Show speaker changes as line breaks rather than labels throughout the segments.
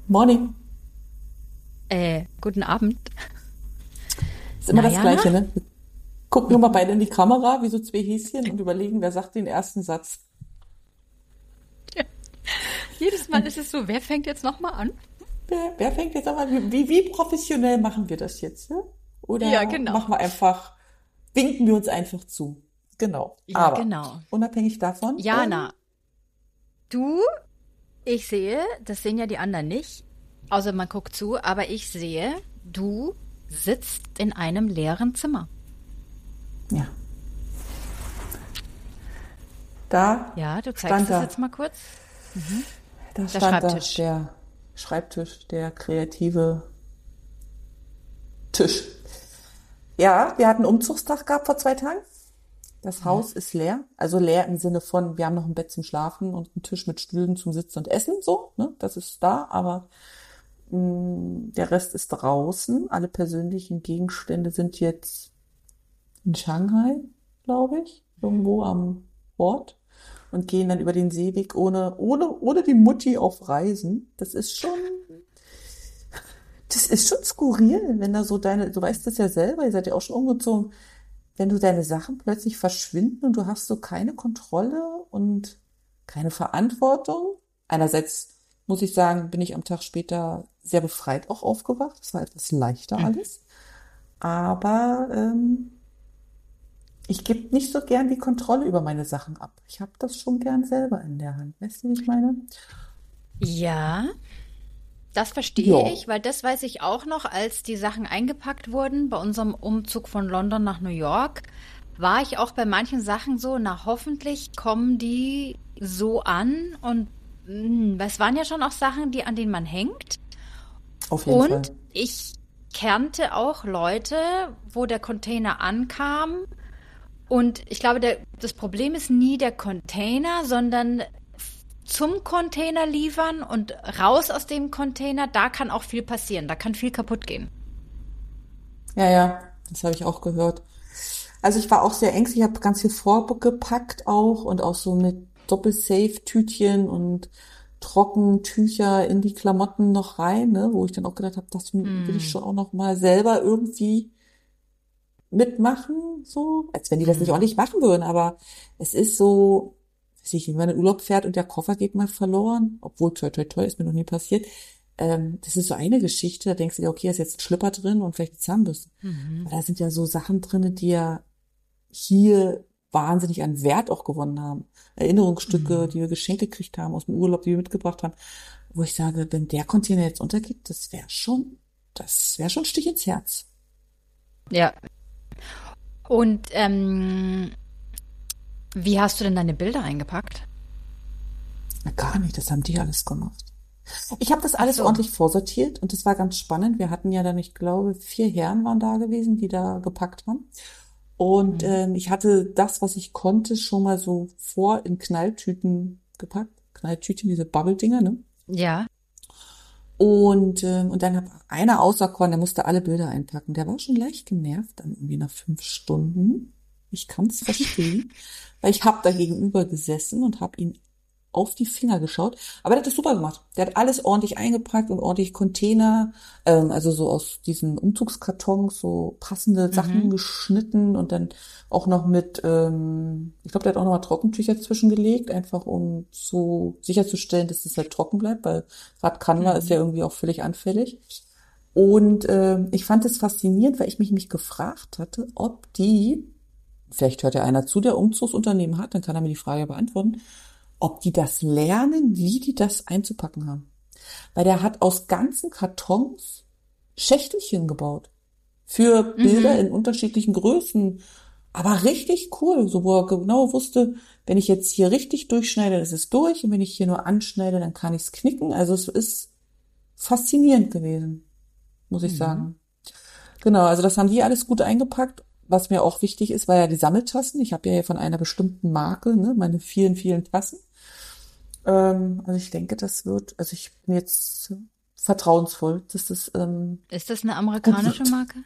Morning.
Guten Abend.
Ist immer
Na,
das
Jana?
Gleiche, ne? Wir gucken immer beide in die Kamera, wie so zwei Häschen und überlegen, wer sagt den ersten Satz.
Jedes Mal ist es so, wer fängt jetzt nochmal an?
Wer fängt jetzt aber, wie professionell machen wir das jetzt, ne?
Ja,
Oder
genau.
machen wir einfach, winken wir uns einfach zu. Genau.
Ja,
Aber
genau.
unabhängig davon,
Jana, du, ich sehe, das sehen ja die anderen nicht, außer man guckt zu, aber ich sehe, du sitzt in einem leeren Zimmer.
ja, da
Ja, du zeigst
stand
das
da,
jetzt mal kurz.
da
Der
stand da
Schreibtisch.
der Schreibtisch, der kreative Tisch. Ja, wir hatten Umzugstag gehabt vor 2 Tagen. Das
Ja.
Haus ist leer, also leer im Sinne von, wir haben noch ein Bett zum Schlafen und einen Tisch mit Stühlen zum Sitzen und Essen, so, ne? Das ist da, aber der Rest ist draußen. Alle persönlichen Gegenstände sind jetzt in Shanghai, glaube ich, irgendwo am Ort und gehen dann über den Seeweg ohne die Mutti auf Reisen. Das ist schon skurril, wenn da so du weißt das ja selber, ihr seid ja auch schon umgezogen, wenn du deine Sachen plötzlich verschwinden und du hast so keine Kontrolle und keine Verantwortung. Einerseits muss ich sagen, bin ich am Tag später sehr befreit auch aufgewacht. Es war etwas leichter alles. Aber ich gebe nicht so gern die Kontrolle über meine Sachen ab. Ich habe das schon gern selber in der Hand. Weißt du, wie ich meine?
Ja, das verstehe
Ja.
ich, weil das weiß ich auch noch, als die Sachen eingepackt wurden bei unserem Umzug von London nach New York, war ich auch bei manchen Sachen so, na hoffentlich kommen die so an und es waren ja schon auch Sachen, an denen man hängt.
Auf jeden Fall.
Und ich kannte auch Leute, wo der Container ankam und ich glaube, das Problem ist nie der Container, sondern zum Container liefern und raus aus dem Container, da kann auch viel passieren, da kann viel kaputt gehen.
Ja, ja, das habe ich auch gehört. Also ich war auch sehr ängstlich, ich habe ganz viel vorgepackt auch und auch so mit Doppel-Safe-Tütchen und Trockentücher in die Klamotten noch rein, ne, wo ich dann auch gedacht habe, das will ich
Hm.
schon auch noch mal selber irgendwie mitmachen, so, als wenn die das nicht
Hm.
ordentlich machen würden, aber es ist so, weiß ich, wenn man in Urlaub fährt und der Koffer geht mal verloren, obwohl toi toi toi ist mir noch nie passiert, das ist so eine Geschichte, da denkst du dir, okay, da ist jetzt ein Schlüpper drin und vielleicht eine Zahnbürste.
Mhm.
Aber da sind ja so Sachen drin, die ja hier wahnsinnig an Wert auch gewonnen haben. Erinnerungsstücke,
Mhm.
die wir geschenkt gekriegt haben aus dem Urlaub, die wir mitgebracht haben, wo ich sage, wenn der Container jetzt untergeht, das wäre schon ein Stich ins Herz.
Ja. Und wie hast du denn deine Bilder eingepackt?
Na, gar nicht, das haben die alles gemacht. Ich habe das
Ach
alles
so.
ordentlich vorsortiert und das war ganz spannend. Wir hatten ja dann, ich glaube, 4 Herren waren da gewesen, die da gepackt haben. Und
Mhm.
ich hatte das, was ich konnte, schon mal so vor in Knalltüten gepackt. Knalltütchen, diese Bubble-Dinger, ne?
Ja.
Und dann hat einer auserkoren, der musste alle Bilder einpacken. Der war schon leicht genervt, dann irgendwie nach 5 Stunden. Ich kann es verstehen, weil ich habe da gegenüber gesessen und habe ihn auf die Finger geschaut. Aber der hat das super gemacht. Der hat alles ordentlich eingepackt und ordentlich Container, also so aus diesen Umzugskartons so passende Sachen
Mhm.
geschnitten und dann auch noch mit, ich glaube, der hat auch noch mal Trockentücher zwischengelegt, einfach um so sicherzustellen, dass es halt trocken bleibt, weil Radkanva ist ja
Mhm.
irgendwie auch völlig anfällig. Und ich fand es faszinierend, weil ich mich gefragt hatte, ob die, vielleicht hört ja einer zu, der Umzugsunternehmen hat, dann kann er mir die Frage beantworten, ob die das lernen, wie die das einzupacken haben. Weil der hat aus ganzen Kartons Schächtelchen gebaut. Für Bilder
Mhm.
in unterschiedlichen Größen. Aber richtig cool, so wo er genau wusste, wenn ich jetzt hier richtig durchschneide, dann ist es durch. Und wenn ich hier nur anschneide, dann kann ich es knicken. Also es ist faszinierend gewesen, muss ich
Mhm.
sagen. Genau, also das haben die alles gut eingepackt. Was mir auch wichtig ist, war ja die Sammeltassen. Ich habe ja hier von einer bestimmten Marke, ne, meine vielen, vielen Tassen. Also ich denke, also ich bin jetzt vertrauensvoll, dass das
Ist das eine
gut
amerikanische
wird.
Marke?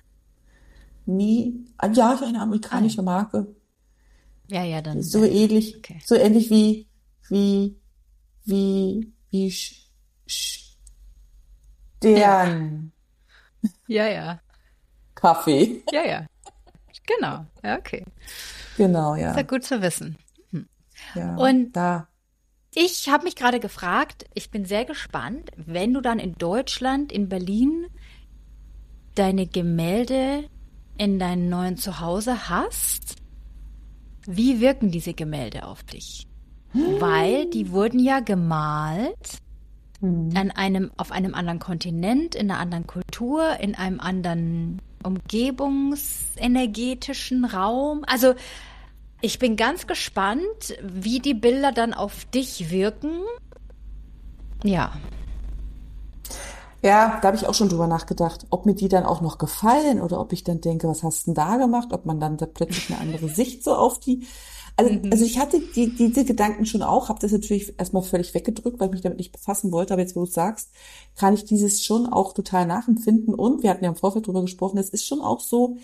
Ja, eine
Ah ja.
amerikanische Marke,
Ja, ja,
die ist
dann,
so
ja, ja.
ähnlich,
Okay.
so ähnlich wie, wie, wie,
Ja,
Sternkaffee.
ja, ja, ja, ja. Genau. Ja, okay.
Genau,
Ist ja
ja.
gut zu wissen.
Ja,
Und
da.
ich habe mich gerade gefragt, ich bin sehr gespannt, wenn du dann in Deutschland, in Berlin, deine Gemälde in deinem neuen Zuhause hast, wie wirken diese Gemälde auf dich? Weil die wurden ja gemalt
Mhm.
auf einem anderen Kontinent, in einer anderen Kultur, in einem anderen umgebungsenergetischen Raum. Also ich bin ganz gespannt, wie die Bilder dann auf dich wirken. Ja.
Ja, da habe ich auch schon drüber nachgedacht, ob mir die dann auch noch gefallen oder ob ich dann denke, was hast du denn da gemacht? Ob man dann da plötzlich eine andere Sicht so auf die. Also
Mhm.
ich hatte diese Gedanken schon auch, habe das natürlich erstmal völlig weggedrückt, weil ich mich damit nicht befassen wollte. Aber jetzt, wo du es sagst, kann ich dieses schon auch total nachempfinden. Und wir hatten ja im Vorfeld drüber gesprochen, es ist schon auch so,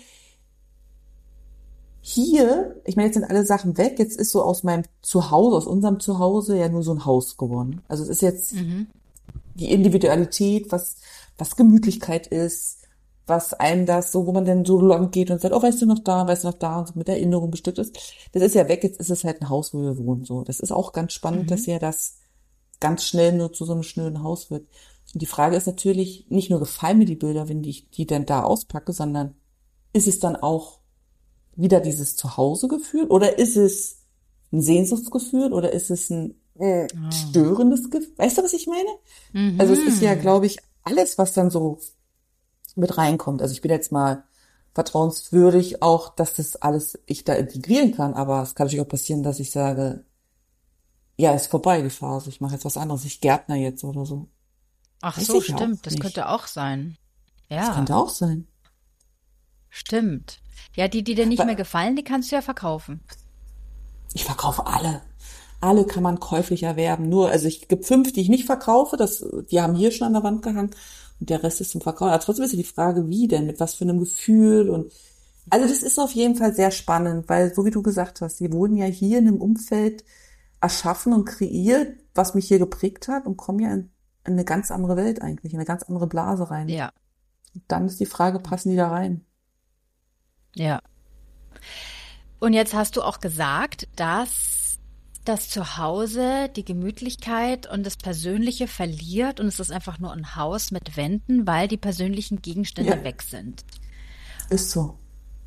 hier, ich meine, jetzt sind alle Sachen weg, jetzt ist so aus meinem Zuhause, aus unserem Zuhause ja nur so ein Haus geworden. Also es ist jetzt
Mhm.
die Individualität, was Gemütlichkeit ist, was einem das so, wo man denn so lang geht und sagt, oh, weißt du noch da und so mit Erinnerung bestückt ist. Das ist ja weg, jetzt ist es halt ein Haus, wo wir wohnen, so. Das ist auch ganz spannend, dass
Mhm.
ja das ganz schnell nur zu so einem schönen Haus wird. Und die Frage ist natürlich, nicht nur gefallen mir die Bilder, wenn ich die dann da auspacke, sondern ist es dann auch wieder dieses Zuhausegefühl oder ist es ein Sehnsuchtsgefühl oder ist es ein
Oh.
störendes Gefühl? Weißt du, was ich meine? Also es ist ja,
Mhm.
glaube ich, alles, was dann so mit reinkommt. Also ich bin jetzt mal vertrauenswürdig auch, dass das alles ich da integrieren kann, aber es kann natürlich auch passieren, dass ich sage, ja, ist vorbei die Phase, ich mache jetzt was anderes, ich Gärtner jetzt oder so.
Ach
Weiß
so,
ich ja auch
stimmt. Das
nicht.
könnte auch sein.
Das
Ja,
könnte auch sein.
stimmt. Ja, die, die dir nicht mehr
Weil
gefallen, die kannst du ja verkaufen.
ich verkaufe alle. Alle kann man käuflich erwerben. Nur, also ich gibt 5, die ich nicht verkaufe, die haben hier schon an der Wand gehangen und der Rest ist zum Verkaufen. Aber trotzdem ist ja die Frage, wie denn, mit was für einem Gefühl und also das ist auf jeden Fall sehr spannend, weil so wie du gesagt hast, die wurden ja hier in einem Umfeld erschaffen und kreiert, was mich hier geprägt hat und kommen ja in eine ganz andere Welt eigentlich, in eine ganz andere Blase rein.
Ja,
Und dann ist die Frage, passen die da rein?
ja. Und jetzt hast du auch gesagt, dass das Zuhause die Gemütlichkeit und das Persönliche verliert und es ist einfach nur ein Haus mit Wänden, weil die persönlichen
Ja,
Gegenstände weg sind.
ist so.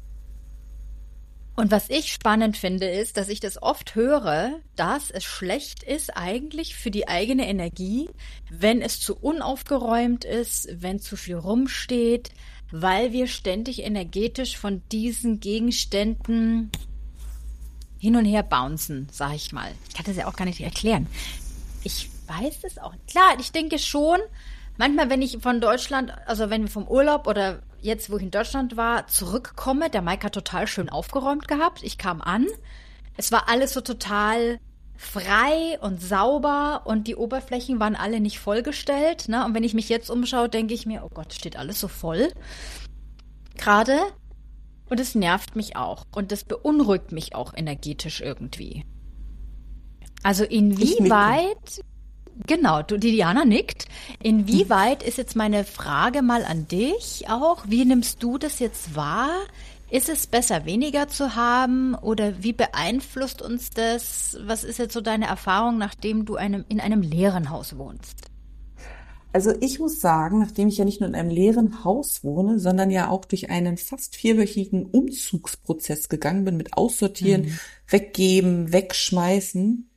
Und was ich spannend finde, ist, dass ich das oft höre, dass es schlecht ist eigentlich für die eigene Energie, wenn es zu unaufgeräumt ist, wenn zu viel rumsteht, weil wir ständig energetisch von diesen Gegenständen hin und her bouncen, sag ich mal. Ich kann das ja auch gar nicht erklären. Ich weiß es auch. Klar, ich denke schon, manchmal, wenn ich von Deutschland, also wenn wir vom Urlaub oder jetzt, wo ich in Deutschland war, zurückkomme, der Mike hat total schön aufgeräumt gehabt. Ich kam an, es war alles so total frei und sauber und die Oberflächen waren alle nicht vollgestellt. Ne? Und wenn ich mich jetzt umschaue, denke ich mir, oh Gott, steht alles so voll gerade. Und es nervt mich auch. Und das beunruhigt mich auch energetisch irgendwie. Also
Ich nicke.
inwieweit, genau, die Diana nickt, inwieweit ist jetzt meine Frage mal an dich auch, wie nimmst du das jetzt wahr? Ist es besser, weniger zu haben oder wie beeinflusst uns das? Was ist jetzt so deine Erfahrung, nachdem du in einem leeren Haus wohnst?
Also ich muss sagen, nachdem ich ja nicht nur in einem leeren Haus wohne, sondern ja auch durch einen fast 4-wöchigen Umzugsprozess gegangen bin mit Aussortieren,
Mhm.
Weggeben, Wegschmeißen,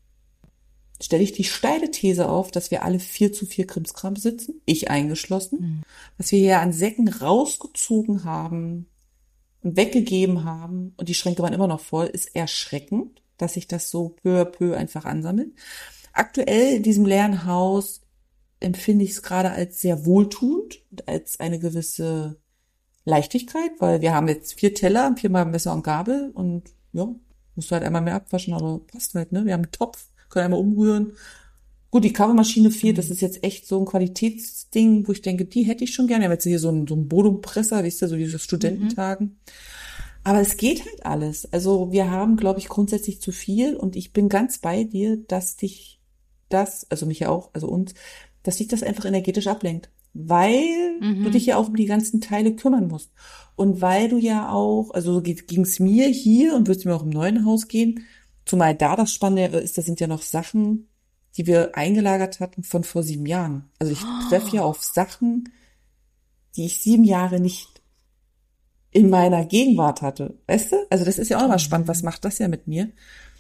stelle ich die steile These auf, dass wir alle viel zu viel Krimskrams sitzen, ich eingeschlossen,
Mhm.
was wir hier an Säcken rausgezogen haben und weggegeben haben und die Schränke waren immer noch voll, ist erschreckend, dass sich das so peu à peu einfach ansammelt. Aktuell in diesem leeren Haus empfinde ich es gerade als sehr wohltuend und als eine gewisse Leichtigkeit, weil wir haben jetzt 4 Teller, 4-mal Messer und Gabel und ja, musst du halt einmal mehr abwaschen, aber passt halt, ne? Wir haben einen Topf, können einmal umrühren. Gut, die Kaffeemaschine fehlt, das
Mhm.
ist jetzt echt so ein Qualitätsding, wo ich denke, die hätte ich schon gerne. Wir haben jetzt hier so einen Bodo-Presser, weißt du, so diese
Mhm.
Studententagen. Aber es geht halt alles. Also wir haben, glaube ich, grundsätzlich zu viel und ich bin ganz bei dir, dass dich das, also mich ja auch, also uns, dass dich das einfach energetisch ablenkt. weil du dich ja auch um die ganzen Teile kümmern musst. Und weil du ja auch, also so ging's mir hier und wird es mir auch im neuen Haus gehen, zumal da das Spannende ist, das sind ja noch Sachen, die wir eingelagert hatten von vor 7 Jahren. Also ich treffe ja auf Sachen, die ich 7 Jahre nicht in meiner Gegenwart hatte. Weißt du? Also das ist ja auch nochmal spannend. Was macht das ja mit mir?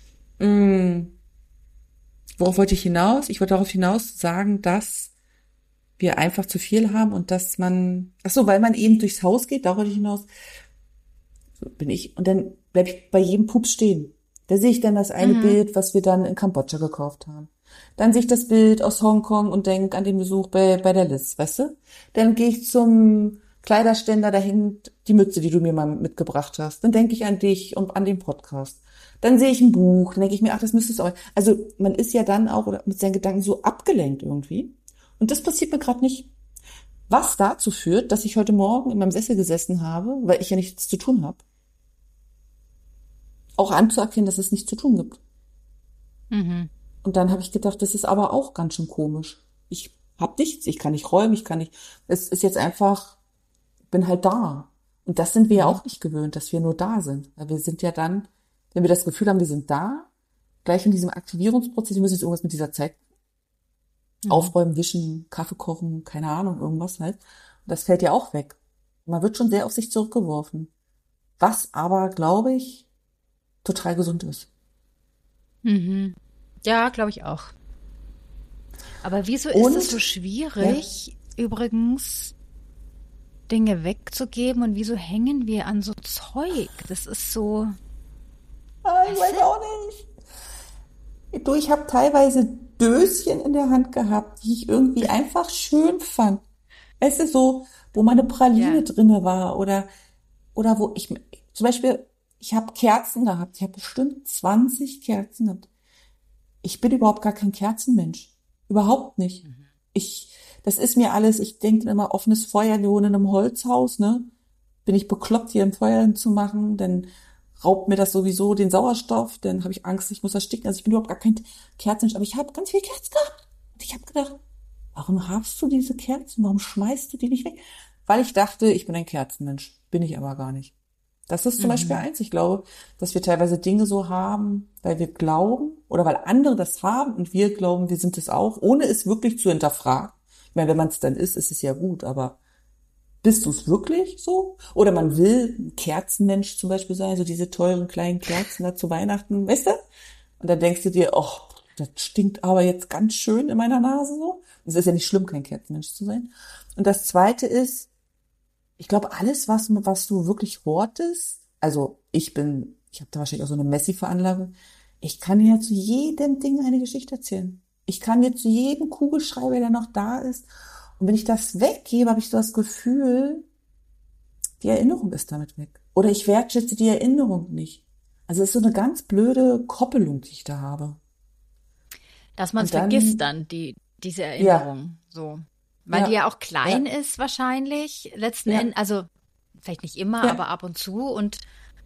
Worauf wollte ich hinaus? Ich wollte darauf hinaus sagen, dass wir einfach zu viel haben und dass man, ach so, weil man eben durchs Haus geht, da wollte ich hinaus, so bin ich, und dann bleibe ich bei jedem Pups stehen. Da sehe ich dann das eine Bild, was wir dann in Kambodscha gekauft haben. Dann sehe ich das Bild aus Hongkong und denke an den Besuch bei der Liz, weißt du? Dann gehe ich zum Kleiderständer, da hängt die Mütze, die du mir mal mitgebracht hast. Dann denke ich an dich und an den Podcast. Dann sehe ich ein Buch, dann denke ich mir, ach, das müsstest du auch. Also man ist ja dann auch mit seinen Gedanken so abgelenkt irgendwie. Und das passiert mir gerade nicht. Was dazu führt, dass ich heute Morgen in meinem Sessel gesessen habe, weil ich ja nichts zu tun habe, auch anzuerkennen, dass es nichts zu tun gibt. Und dann habe ich gedacht, das ist aber auch ganz schön komisch. Ich habe nichts, ich kann nicht räumen, es ist jetzt einfach, bin halt da. Und das sind wir ja auch nicht gewöhnt, dass wir nur da sind. Weil wir sind ja dann, wenn wir das Gefühl haben, wir sind da, gleich in diesem Aktivierungsprozess, wir müssen jetzt irgendwas mit dieser Zeit aufräumen, wischen, Kaffee kochen, keine Ahnung, irgendwas halt. Und das fällt ja auch weg. Man wird schon sehr auf sich zurückgeworfen. Was aber, glaube ich, total gesund ist.
Ja, glaube ich auch. Aber wieso
Und,
ist es so schwierig, übrigens Dinge wegzugeben und wieso hängen wir an so Zeug? Das ist so.
Ich weiß auch nicht. Du, ich habe teilweise Döschen in der Hand gehabt, die ich irgendwie einfach schön fand. Es ist so, wo meine Praline drinne war oder wo ich, zum Beispiel, ich habe Kerzen gehabt. Ich habe bestimmt 20 Kerzen gehabt. Ich bin überhaupt gar kein Kerzenmensch. Überhaupt nicht. Das ist mir alles, ich denke immer, offenes Feuer, wir wohnen in einem Holzhaus, ne? Bin ich bekloppt, hier ein Feuer hinzumachen, dann raubt mir das sowieso den Sauerstoff, dann habe ich Angst, ich muss ersticken. Also ich bin überhaupt gar kein Kerzenmensch, aber ich habe ganz viele Kerzen gehabt. Und ich habe gedacht, warum hast du diese Kerzen? Warum schmeißt du die nicht weg? Weil ich dachte, ich bin ein Kerzenmensch. Bin ich aber gar nicht. Das ist zum Beispiel eins. Ich glaube, dass wir teilweise Dinge so haben, weil wir glauben oder weil andere das haben und wir glauben, wir sind es auch, ohne es wirklich zu hinterfragen. Ich meine, wenn man es dann ist es ja gut, aber bist du es wirklich so? Oder man will ein Kerzenmensch zum Beispiel sein, so diese teuren kleinen Kerzen da zu Weihnachten, weißt du? Und dann denkst du dir, oh, das stinkt aber jetzt ganz schön in meiner Nase so. Es ist ja nicht schlimm, kein Kerzenmensch zu sein. Und das Zweite ist, ich glaube, alles, was du wirklich hortest, also ich habe da wahrscheinlich auch so eine Messi-Veranlagung, ich kann dir ja zu jedem Ding eine Geschichte erzählen. Ich kann dir zu jedem Kugelschreiber, der noch da ist. Und wenn ich das weggebe, habe ich so das Gefühl, die Erinnerung ist damit weg. Oder ich wertschätze die Erinnerung nicht. Also es ist so eine ganz blöde Koppelung, die ich da habe.
Dass man es
Und dann-
vergisst dann, diese Erinnerung. So. Weil die ja auch klein ist wahrscheinlich, letzten
Ja.
Endes, also vielleicht nicht immer,
Ja.
aber ab und zu. Und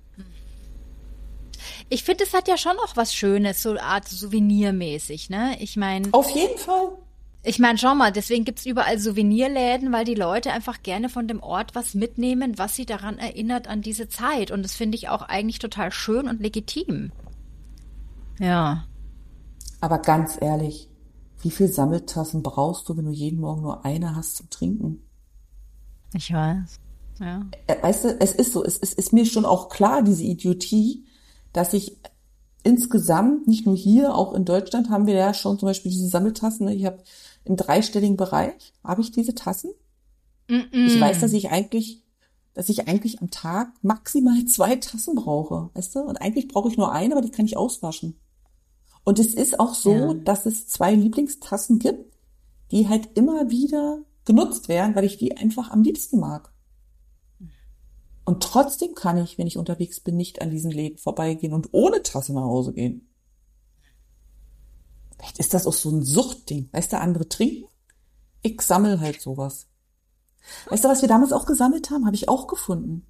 ich finde, es hat ja schon auch was Schönes, so eine Art souvenirmäßig, ne? Ich meine,
Auf jeden Fall.
schau mal, deswegen gibt's überall Souvenirläden, weil die Leute einfach gerne von dem Ort was mitnehmen, was sie daran erinnert an diese Zeit. Und das finde ich auch eigentlich total schön und legitim. Ja.
Aber ganz ehrlich, wie viel Sammeltassen brauchst du, wenn du jeden Morgen nur eine hast zum Trinken?
Ich weiß. Ja.
Weißt du, es ist so, es ist mir schon auch klar, diese Idiotie, dass ich insgesamt, nicht nur hier, auch in Deutschland haben wir ja schon zum Beispiel diese Sammeltassen. Ich habe im dreistelligen Bereich, habe ich diese Tassen. Ich weiß, dass ich eigentlich am Tag maximal 2 Tassen brauche, weißt du? Und eigentlich brauche ich nur eine, aber die kann ich auswaschen. Und es ist auch so, dass es 2 Lieblingstassen gibt, die halt immer wieder genutzt werden, weil ich die einfach am liebsten mag. Und trotzdem kann ich, wenn ich unterwegs bin, nicht an diesen Läden vorbeigehen und ohne Tasse nach Hause gehen. Vielleicht ist das auch so ein Suchtding. Weißt du, andere trinken, ich sammle halt sowas. Weißt du, was wir damals auch gesammelt haben, habe ich auch gefunden.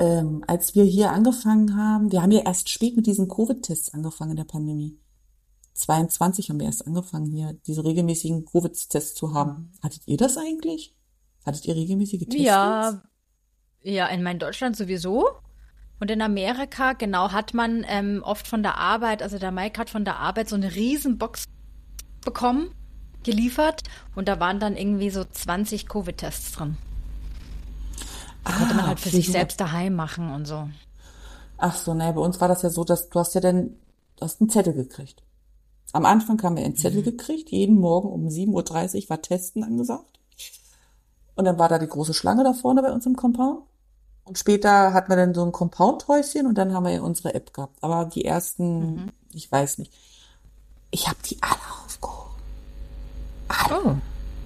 Als wir hier angefangen haben, wir haben ja erst spät mit diesen Covid-Tests angefangen in der Pandemie. 22 haben wir erst angefangen, hier diese regelmäßigen Covid-Tests zu haben. Hattet ihr das eigentlich? Hattet ihr regelmäßige Tests?
Ja, ja, in Deutschland sowieso. Und in Amerika, genau, hat man oft von der Arbeit, also der Mike hat von der Arbeit so eine Riesenbox bekommen, geliefert. Und da waren dann irgendwie so 20 Covid-Tests drin. Da konnte man halt für sich selbst daheim machen und so.
Ach so, naja, bei uns war das ja so, dass du hast einen Zettel gekriegt. Am Anfang haben wir einen Zettel gekriegt, jeden Morgen um 7:30 Uhr war Testen angesagt. Und dann war da die große Schlange da vorne bei uns im Compound. Und später hatten wir dann so ein Compound-Häuschen und dann haben wir ja unsere App gehabt. Aber die ersten, ich weiß nicht. Ich habe die alle aufgehoben. Alle.
Oh.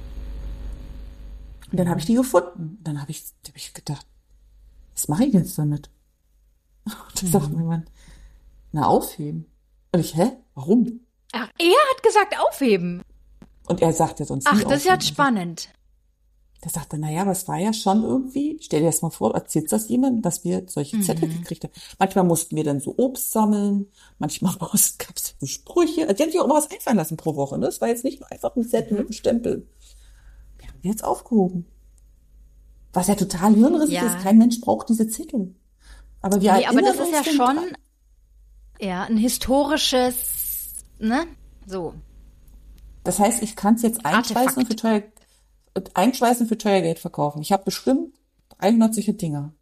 Und dann habe ich die gefunden. Dann habe ich gedacht, was mache ich jetzt damit? Und da sagt mir jemand, na, aufheben. Und ich, warum?
Ach, er hat gesagt aufheben.
Und er sagt ja sonst nie
Ach, das ist ja
aufheben.
spannend.
Da sagt er, naja, aber es war ja schon irgendwie, stell dir das mal vor, erzählt das jemand, dass wir solche Zettel gekriegt haben. Manchmal mussten wir dann so Obst sammeln, manchmal gab es so Sprüche. Also die haben sich auch immer was einfallen lassen pro Woche. Ne? Das war jetzt nicht nur einfach ein Zettel mit einem Stempel. Wir haben die jetzt aufgehoben. Was ja total hirnrissig ist, kein Mensch braucht diese Zettel. Aber wir
aber das ist ja
uns
schon
dran.
ein historisches, ne? So.
Das heißt, ich kann es jetzt einschweißen und für teuer Geld verkaufen. Ich habe bestimmt 300 solche Dinger.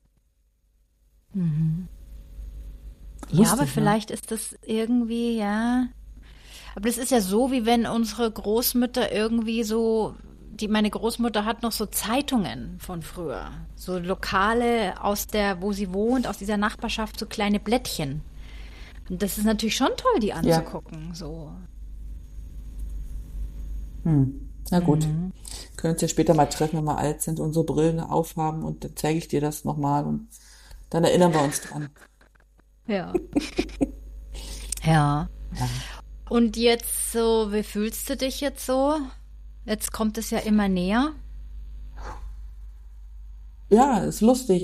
Lustig,
Ja, aber
ne?
vielleicht ist das irgendwie, ja. Aber das ist ja so, wie wenn unsere Großmütter irgendwie so, meine Großmutter hat noch so Zeitungen von früher. So Lokale wo sie wohnt, aus dieser Nachbarschaft, so kleine Blättchen. Und das ist natürlich schon toll, die anzugucken, so.
Na gut. Können uns ja später mal treffen, wenn wir alt sind, unsere Brillen aufhaben und dann zeige ich dir das nochmal und dann erinnern wir uns dran.
Ja. Ja. Und jetzt so, wie fühlst du dich jetzt so? Jetzt kommt es ja immer näher.
Ja, ist lustig.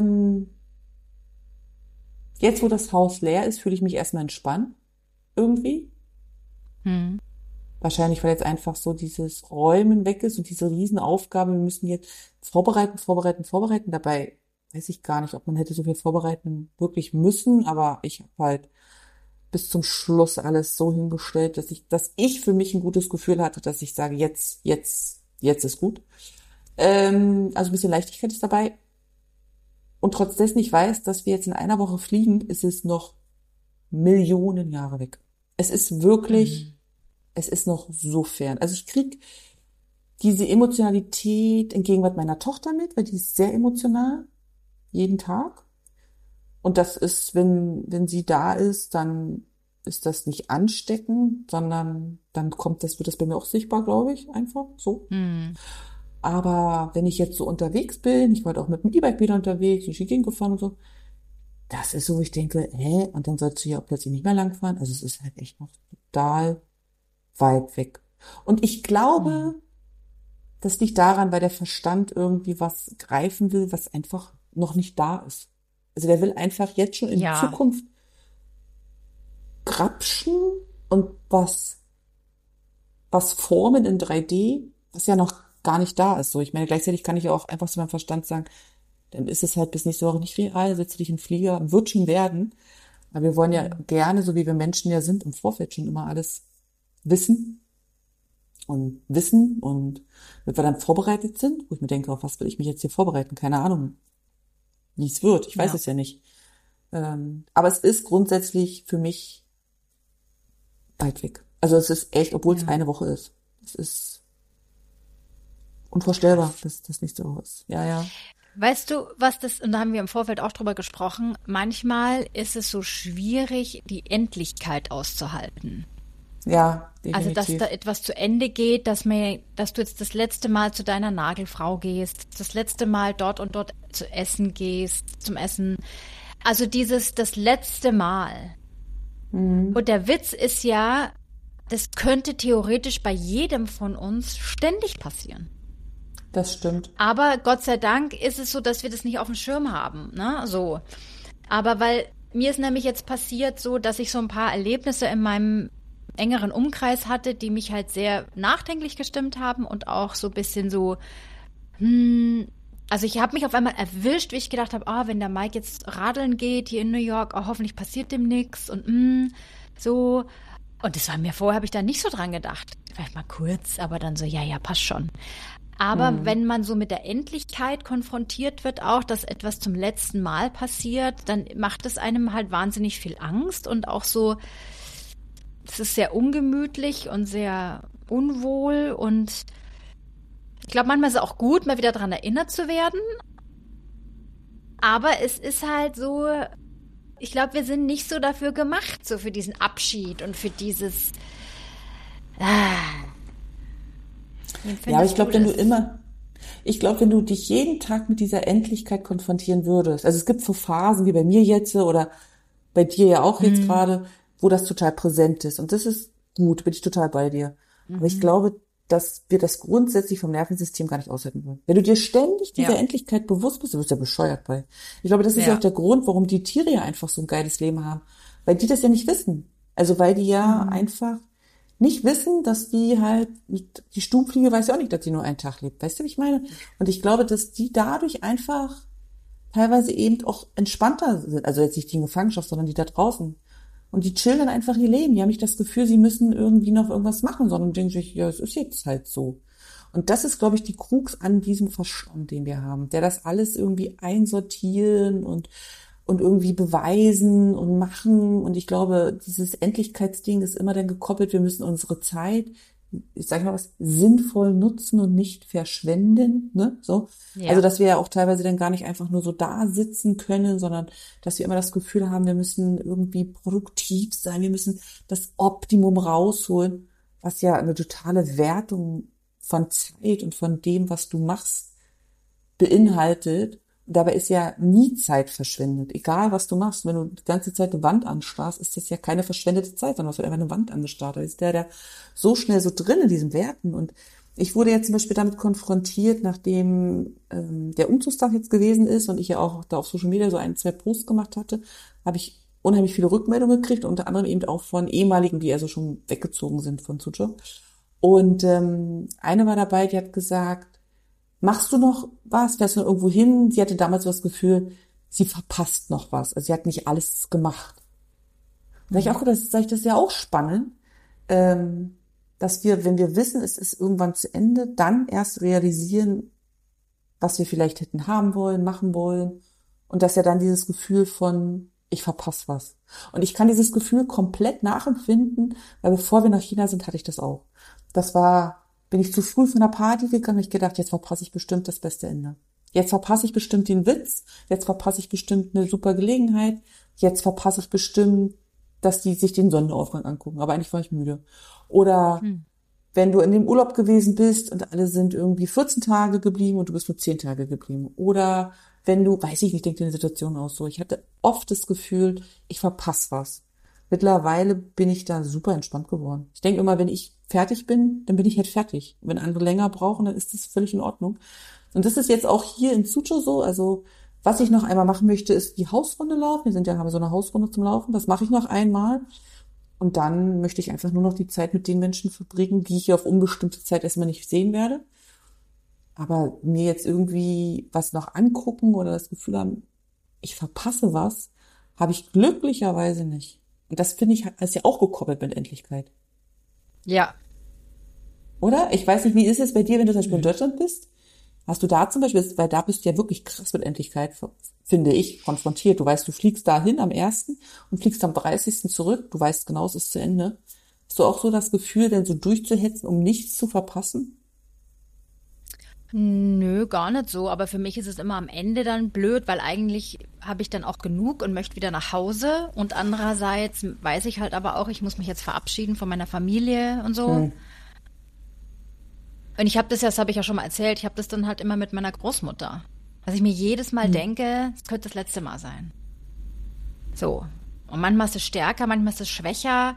Jetzt, wo das Haus leer ist, fühle ich mich erstmal entspannt. Irgendwie. Wahrscheinlich, weil jetzt einfach so dieses Räumen weg ist und diese Riesenaufgabe, wir müssen jetzt vorbereiten. Dabei weiß ich gar nicht, ob man hätte so viel vorbereiten wirklich müssen, aber ich habe halt bis zum Schluss alles so hingestellt, dass ich für mich ein gutes Gefühl hatte, dass ich sage, jetzt ist gut. Also ein bisschen Leichtigkeit ist dabei. Und trotz dessen ich weiß, dass wir jetzt in einer Woche fliegen, ist es noch Millionen Jahre weg. Es ist wirklich, es ist noch so fern. Also ich krieg diese Emotionalität in Gegenwart meiner Tochter mit, weil die ist sehr emotional, jeden Tag. Und das ist, wenn sie da ist, dann ist das nicht ansteckend, sondern dann wird das bei mir auch sichtbar, glaube ich, einfach so. Aber wenn ich jetzt so unterwegs bin, ich war auch mit dem E-Bike wieder unterwegs, durch die Gegend gefahren und so, das ist so, wo ich denke, und dann sollst du ja auch plötzlich nicht mehr langfahren. Also es ist halt echt noch total weit weg. Und ich glaube, das liegt daran, weil der Verstand irgendwie was greifen will, was einfach noch nicht da ist. Also der will einfach jetzt schon in die Zukunft grapschen und was formen in 3D, was ja noch gar nicht da ist. So, ich meine, gleichzeitig kann ich ja auch einfach zu meinem Verstand sagen, dann ist es halt bis nächste Woche nicht real, setze dich in den Flieger, wird schon werden. Aber wir wollen ja gerne, so wie wir Menschen ja sind, im Vorfeld schon immer alles wissen, damit wir dann vorbereitet sind, wo ich mir denke, auf was will ich mich jetzt hier vorbereiten? Keine Ahnung, wie es wird. Ich weiß es ja nicht. Aber es ist grundsätzlich für mich weit weg. Also es ist echt, obwohl es eine Woche ist. Es ist unvorstellbar, dass das nächste Woche ist. Ja.
Weißt du, und da haben wir im Vorfeld auch drüber gesprochen, manchmal ist es so schwierig, die Endlichkeit auszuhalten.
Ja, definitiv.
Also, dass da etwas zu Ende geht, dass du jetzt das letzte Mal zu deiner Nagelfrau gehst, das letzte Mal dort und dort zu essen gehst, zum Essen. Also das letzte Mal. Und der Witz ist ja, das könnte theoretisch bei jedem von uns ständig passieren.
Das stimmt.
Aber Gott sei Dank ist es so, dass wir das nicht auf dem Schirm haben, ne? So. Aber weil mir ist nämlich jetzt passiert so, dass ich so ein paar Erlebnisse in meinem engeren Umkreis hatte, die mich halt sehr nachdenklich gestimmt haben und auch so ein bisschen so, also ich habe mich auf einmal erwischt, wie ich gedacht habe, wenn der Mike jetzt radeln geht hier in New York, hoffentlich passiert dem nichts und so. Und das war mir vorher, habe ich da nicht so dran gedacht. Vielleicht mal kurz, aber dann so, ja, passt schon. Aber wenn man so mit der Endlichkeit konfrontiert wird, auch, dass etwas zum letzten Mal passiert, dann macht es einem halt wahnsinnig viel Angst und auch so, es ist sehr ungemütlich und sehr unwohl und ich glaube, manchmal ist es auch gut, mal wieder daran erinnert zu werden. Aber es ist halt so, ich glaube, wir sind nicht so dafür gemacht, so für diesen Abschied und für dieses.
Ja, aber ich glaube, wenn du dich jeden Tag mit dieser Endlichkeit konfrontieren würdest, also es gibt so Phasen wie bei mir jetzt oder bei dir ja auch jetzt gerade, wo das total präsent ist. Und das ist gut, bin ich total bei dir. Aber ich glaube, dass wir das grundsätzlich vom Nervensystem gar nicht aushalten wollen. Wenn du dir ständig dieser Endlichkeit bewusst bist, du wirst ja bescheuert bei. Ich glaube, das ist ja auch der Grund, warum die Tiere ja einfach so ein geiles Leben haben. Weil die das ja nicht wissen. Also weil die ja einfach nicht wissen, dass die halt, die Stubenfliege weiß ja auch nicht, dass sie nur einen Tag lebt. Weißt du, wie ich meine? Und ich glaube, dass die dadurch einfach teilweise eben auch entspannter sind. Also jetzt nicht die in Gefangenschaft, sondern die da draußen. Und die chillen dann einfach ihr Leben. Die haben nicht das Gefühl, sie müssen irgendwie noch irgendwas machen, sondern denken sich, ja, es ist jetzt halt so. Und das ist, glaube ich, die Krux an diesem Verstand, den wir haben, der das alles irgendwie einsortieren und irgendwie beweisen und machen. Und ich glaube, dieses Endlichkeitsding ist immer dann gekoppelt, wir müssen unsere Zeit, ich sage mal was, sinnvoll nutzen und nicht verschwenden, ne, so. Ja. Also, dass wir ja auch teilweise dann gar nicht einfach nur so da sitzen können, sondern, dass wir immer das Gefühl haben, wir müssen irgendwie produktiv sein, wir müssen das Optimum rausholen, was ja eine totale Wertung von Zeit und von dem, was du machst, beinhaltet. Und dabei ist ja nie Zeit verschwendet. Egal, was du machst. Wenn du die ganze Zeit eine Wand anstarrst, ist das ja keine verschwendete Zeit, sondern es wird einfach eine Wand angestarrt. Da ist der so schnell so drin in diesen Werten. Und ich wurde jetzt zum Beispiel damit konfrontiert, nachdem der Umzugstag jetzt gewesen ist und ich ja auch da auf Social Media so 1, 2 Posts gemacht hatte, habe ich unheimlich viele Rückmeldungen gekriegt, unter anderem eben auch von ehemaligen, die also schon weggezogen sind von Suzhou. Und eine war dabei, die hat gesagt, machst du noch was? Fährst du noch irgendwo hin? Sie hatte damals so das Gefühl, sie verpasst noch was. Also sie hat nicht alles gemacht. Und da ich auch gedacht, das ist ja auch spannend, dass wir, wenn wir wissen, es ist irgendwann zu Ende, dann erst realisieren, was wir vielleicht hätten haben wollen, machen wollen. Und dass ja dann dieses Gefühl von, ich verpasse was. Und ich kann dieses Gefühl komplett nachempfinden, weil bevor wir nach China sind, hatte ich das auch. Bin ich zu früh von der Party gegangen, ich gedacht, jetzt verpasse ich bestimmt das beste Ende. Jetzt verpasse ich bestimmt den Witz, jetzt verpasse ich bestimmt eine super Gelegenheit, jetzt verpasse ich bestimmt, dass die sich den Sonnenaufgang angucken, aber eigentlich war ich müde. Oder wenn du in dem Urlaub gewesen bist und alle sind irgendwie 14 Tage geblieben und du bist nur 10 Tage geblieben. Oder wenn du, weiß ich nicht, denke dir eine Situation aus so. Ich hatte oft das Gefühl, ich verpasse was. Mittlerweile bin ich da super entspannt geworden. Ich denke immer, wenn ich fertig bin, dann bin ich halt fertig. Wenn andere länger brauchen, dann ist das völlig in Ordnung. Und das ist jetzt auch hier in Suzhou so. Also was ich noch einmal machen möchte, ist die Hausrunde laufen. Haben so eine Hausrunde zum Laufen. Das mache ich noch einmal. Und dann möchte ich einfach nur noch die Zeit mit den Menschen verbringen, die ich hier auf unbestimmte Zeit erstmal nicht sehen werde. Aber mir jetzt irgendwie was noch angucken oder das Gefühl haben, ich verpasse was, habe ich glücklicherweise nicht. Und das finde ich, ist ja auch gekoppelt mit Endlichkeit.
Ja.
Oder? Ich weiß nicht, wie ist es bei dir, wenn du zum Beispiel in Deutschland bist? Hast du da zum Beispiel, weil da bist du ja wirklich krass mit Endlichkeit, finde ich, konfrontiert. Du weißt, du fliegst dahin am 1. und fliegst am 30. zurück. Du weißt genau, es ist zu Ende. Hast du auch so das Gefühl, denn so durchzuhetzen, um nichts zu verpassen?
Nö, gar nicht so. Aber für mich ist es immer am Ende dann blöd, weil eigentlich habe ich dann auch genug und möchte wieder nach Hause. Und andererseits weiß ich halt aber auch, ich muss mich jetzt verabschieden von meiner Familie und so. Und ich habe das habe ich ja schon mal erzählt, ich habe das dann halt immer mit meiner Großmutter. Dass ich mir jedes Mal denke, es könnte das letzte Mal sein. So. Und manchmal ist es stärker, manchmal ist es schwächer.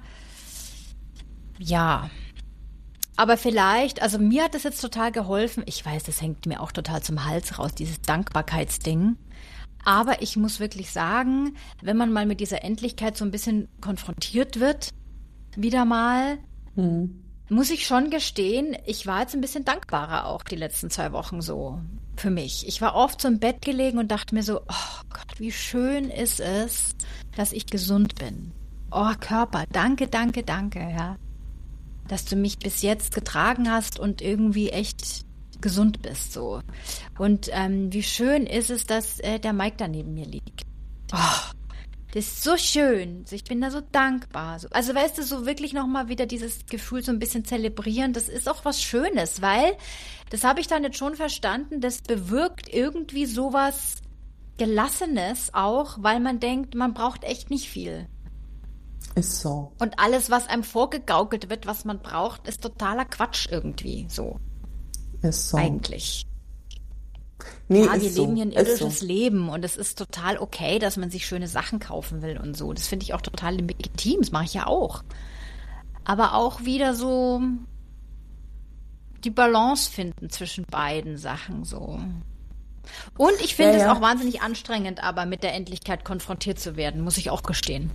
Ja. Aber vielleicht, also mir hat das jetzt total geholfen. Ich weiß, das hängt mir auch total zum Hals raus, dieses Dankbarkeitsding. Aber ich muss wirklich sagen, wenn man mal mit dieser Endlichkeit so ein bisschen konfrontiert wird, wieder mal,
Mhm.
muss ich schon gestehen, ich war jetzt ein bisschen dankbarer auch die letzten 2 Wochen so für mich. Ich war oft so im Bett gelegen und dachte mir so, oh Gott, wie schön ist es, dass ich gesund bin. Oh Körper, danke, danke, danke, ja. Dass du mich bis jetzt getragen hast und irgendwie echt gesund bist so. Und wie schön ist es, dass der Mike da neben mir liegt. Oh, das ist so schön. Ich bin da so dankbar. Also weißt du, so wirklich nochmal wieder dieses Gefühl so ein bisschen zelebrieren, das ist auch was Schönes, weil, das habe ich dann jetzt schon verstanden, das bewirkt irgendwie sowas Gelassenes auch, weil man denkt, man braucht echt nicht viel.
Ist so.
Und alles, was einem vorgegaukelt wird, was man braucht, ist totaler Quatsch irgendwie so.
Ist so.
Eigentlich.
Nee,
Ja, wir
ist so.
leben hier ein
Ist so.
irdisches Leben und es ist total okay, dass man sich schöne Sachen kaufen will und so. Das finde ich auch total legitim, das mache ich ja auch. Aber auch wieder so die Balance finden zwischen beiden Sachen so. Und ich finde es
Ja.
auch wahnsinnig anstrengend, aber mit der Endlichkeit konfrontiert zu werden, muss ich auch gestehen.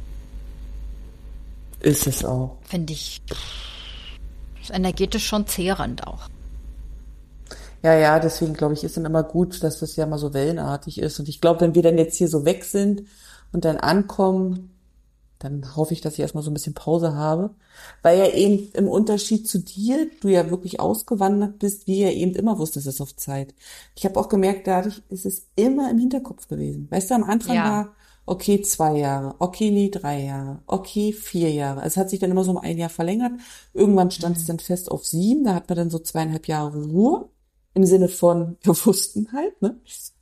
Ist es auch.
Finde ich ist energetisch schon zehrend auch.
Ja, deswegen glaube ich, ist dann immer gut, dass das ja mal so wellenartig ist. Und ich glaube, wenn wir dann jetzt hier so weg sind und dann ankommen, dann hoffe ich, dass ich erstmal so ein bisschen Pause habe. Weil ja eben im Unterschied zu dir, du ja wirklich ausgewandert bist, wie ja eben immer wusstest, es ist auf Zeit. Ich habe auch gemerkt, dadurch ist es immer im Hinterkopf gewesen. Weißt du, am Anfang
Ja.
war, okay, 2 Jahre, okay, nee, 3 Jahre, okay, 4 Jahre. Also es hat sich dann immer so um 1 Jahr verlängert. Irgendwann stand es dann fest auf 7, da hat man dann so 2,5 Jahre Ruhe. Im Sinne von, wir wussten halt, ne?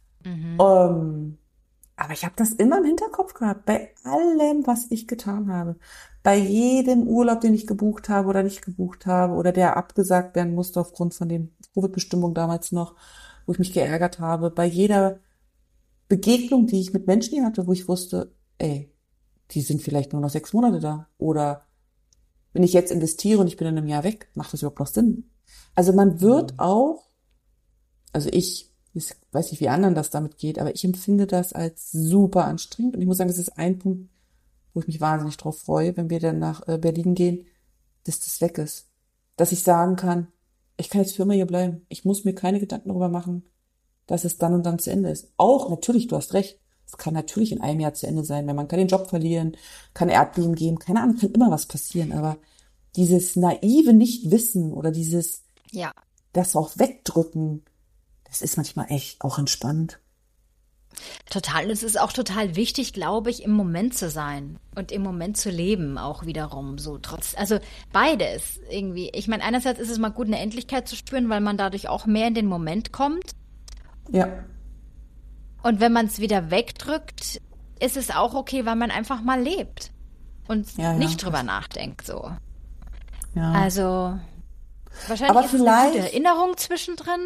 Aber ich habe das immer im Hinterkopf gehabt, bei allem, was ich getan habe. Bei jedem Urlaub, den ich gebucht habe oder nicht gebucht habe oder der abgesagt werden musste aufgrund von den Covid-Bestimmungen damals noch, wo ich mich geärgert habe. Bei jeder Begegnung, die ich mit Menschen hier hatte, wo ich wusste, ey, die sind vielleicht nur noch 6 Monate da. Oder wenn ich jetzt investiere und ich bin in einem Jahr weg, macht das überhaupt noch Sinn? Also man wird auch, ich weiß nicht, wie anderen das damit geht, aber ich empfinde das als super anstrengend. Und ich muss sagen, das ist ein Punkt, wo ich mich wahnsinnig drauf freue, wenn wir dann nach Berlin gehen, dass das weg ist. Dass ich sagen kann, ich kann jetzt für immer hier bleiben. Ich muss mir keine Gedanken darüber machen, dass es dann und dann zu Ende ist. Auch, natürlich, du hast recht, es kann natürlich in einem Jahr zu Ende sein, wenn man kann den Job verlieren, kann Erdbeben geben, keine Ahnung, kann immer was passieren. Aber dieses naive Nichtwissen oder dieses,
Ja.
das auch wegdrücken, das ist manchmal echt auch entspannt.
Total. Und es ist auch total wichtig, glaube ich, im Moment zu sein und im Moment zu leben auch wiederum so also beides irgendwie. Ich meine, einerseits ist es mal gut, eine Endlichkeit zu spüren, weil man dadurch auch mehr in den Moment kommt.
Ja,
Und wenn man es wieder wegdrückt, ist es auch okay, weil man einfach mal lebt und
Ja.
nicht drüber nachdenkt so.
ja.
Also wahrscheinlich
Aber
ist es eine
vielleicht-
gute Erinnerung zwischendrin.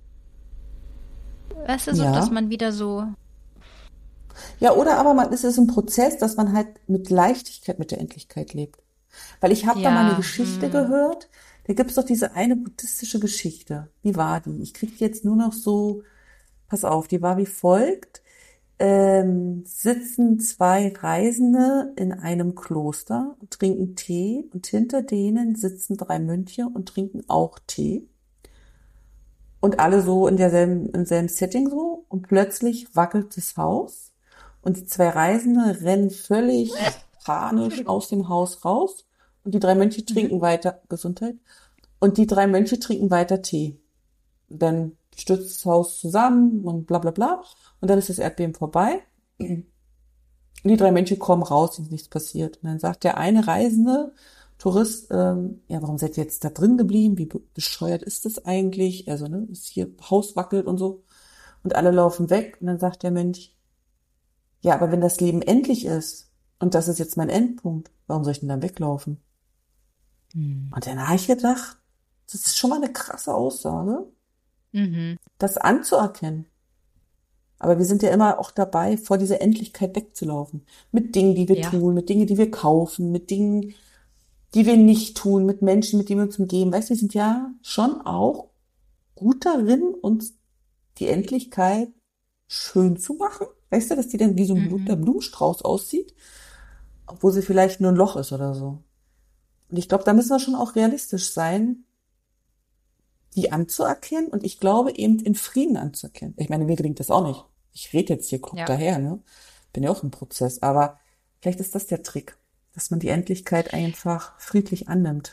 Weißt du, so,
Ja.
dass man wieder so.
Ja, oder aber es ist ein Prozess, dass man halt mit Leichtigkeit mit der Endlichkeit lebt. Weil ich habe da mal eine
Ja,
Geschichte gehört, da gibt's doch diese eine buddhistische Geschichte. Wie war die? Ich krieg die jetzt nur noch so, pass auf, die war wie folgt. Sitzen 2 Reisende in einem Kloster und trinken Tee und hinter denen sitzen 3 Mönche und trinken auch Tee. Und alle so im selben Setting so. Und plötzlich wackelt das Haus. Und die 2 Reisende rennen völlig panisch aus dem Haus raus. Und die 3 Mönche trinken weiter, Gesundheit. Und die 3 Mönche trinken weiter Tee. Und dann stürzt das Haus zusammen und bla bla bla. Und dann ist das Erdbeben vorbei. Und die 3 Mönche kommen raus, ist nichts passiert. Und dann sagt der eine Reisende, Tourist, ja, warum seid ihr jetzt da drin geblieben? Wie bescheuert ist das eigentlich? Also, ne, ist hier Haus wackelt und so. Und alle laufen weg. Und dann sagt der Mönch, ja, aber wenn das Leben endlich ist und das ist jetzt mein Endpunkt, warum soll ich denn dann weglaufen? Und dann habe ich gedacht, das ist schon mal eine krasse Aussage, das anzuerkennen. Aber wir sind ja immer auch dabei, vor dieser Endlichkeit wegzulaufen. Mit Dingen, die wir
Ja.
tun, mit Dingen, die wir kaufen, mit Dingen, die wir nicht tun, mit Menschen, mit denen wir uns umgeben. Weißt du, wir sind ja schon auch gut darin, uns die Endlichkeit schön zu machen. Weißt du, dass die dann wie so ein bunter Blumenstrauß aussieht, obwohl sie vielleicht nur ein Loch ist oder so. Und ich glaube, da müssen wir schon auch realistisch sein, die anzuerkennen und ich glaube eben in Frieden anzuerkennen. Ich meine, mir gelingt das auch nicht. Ich rede jetzt hier klug
Ja.
daher, ne? Bin ja auch im Prozess, aber vielleicht ist das der Trick, dass man die Endlichkeit einfach friedlich annimmt.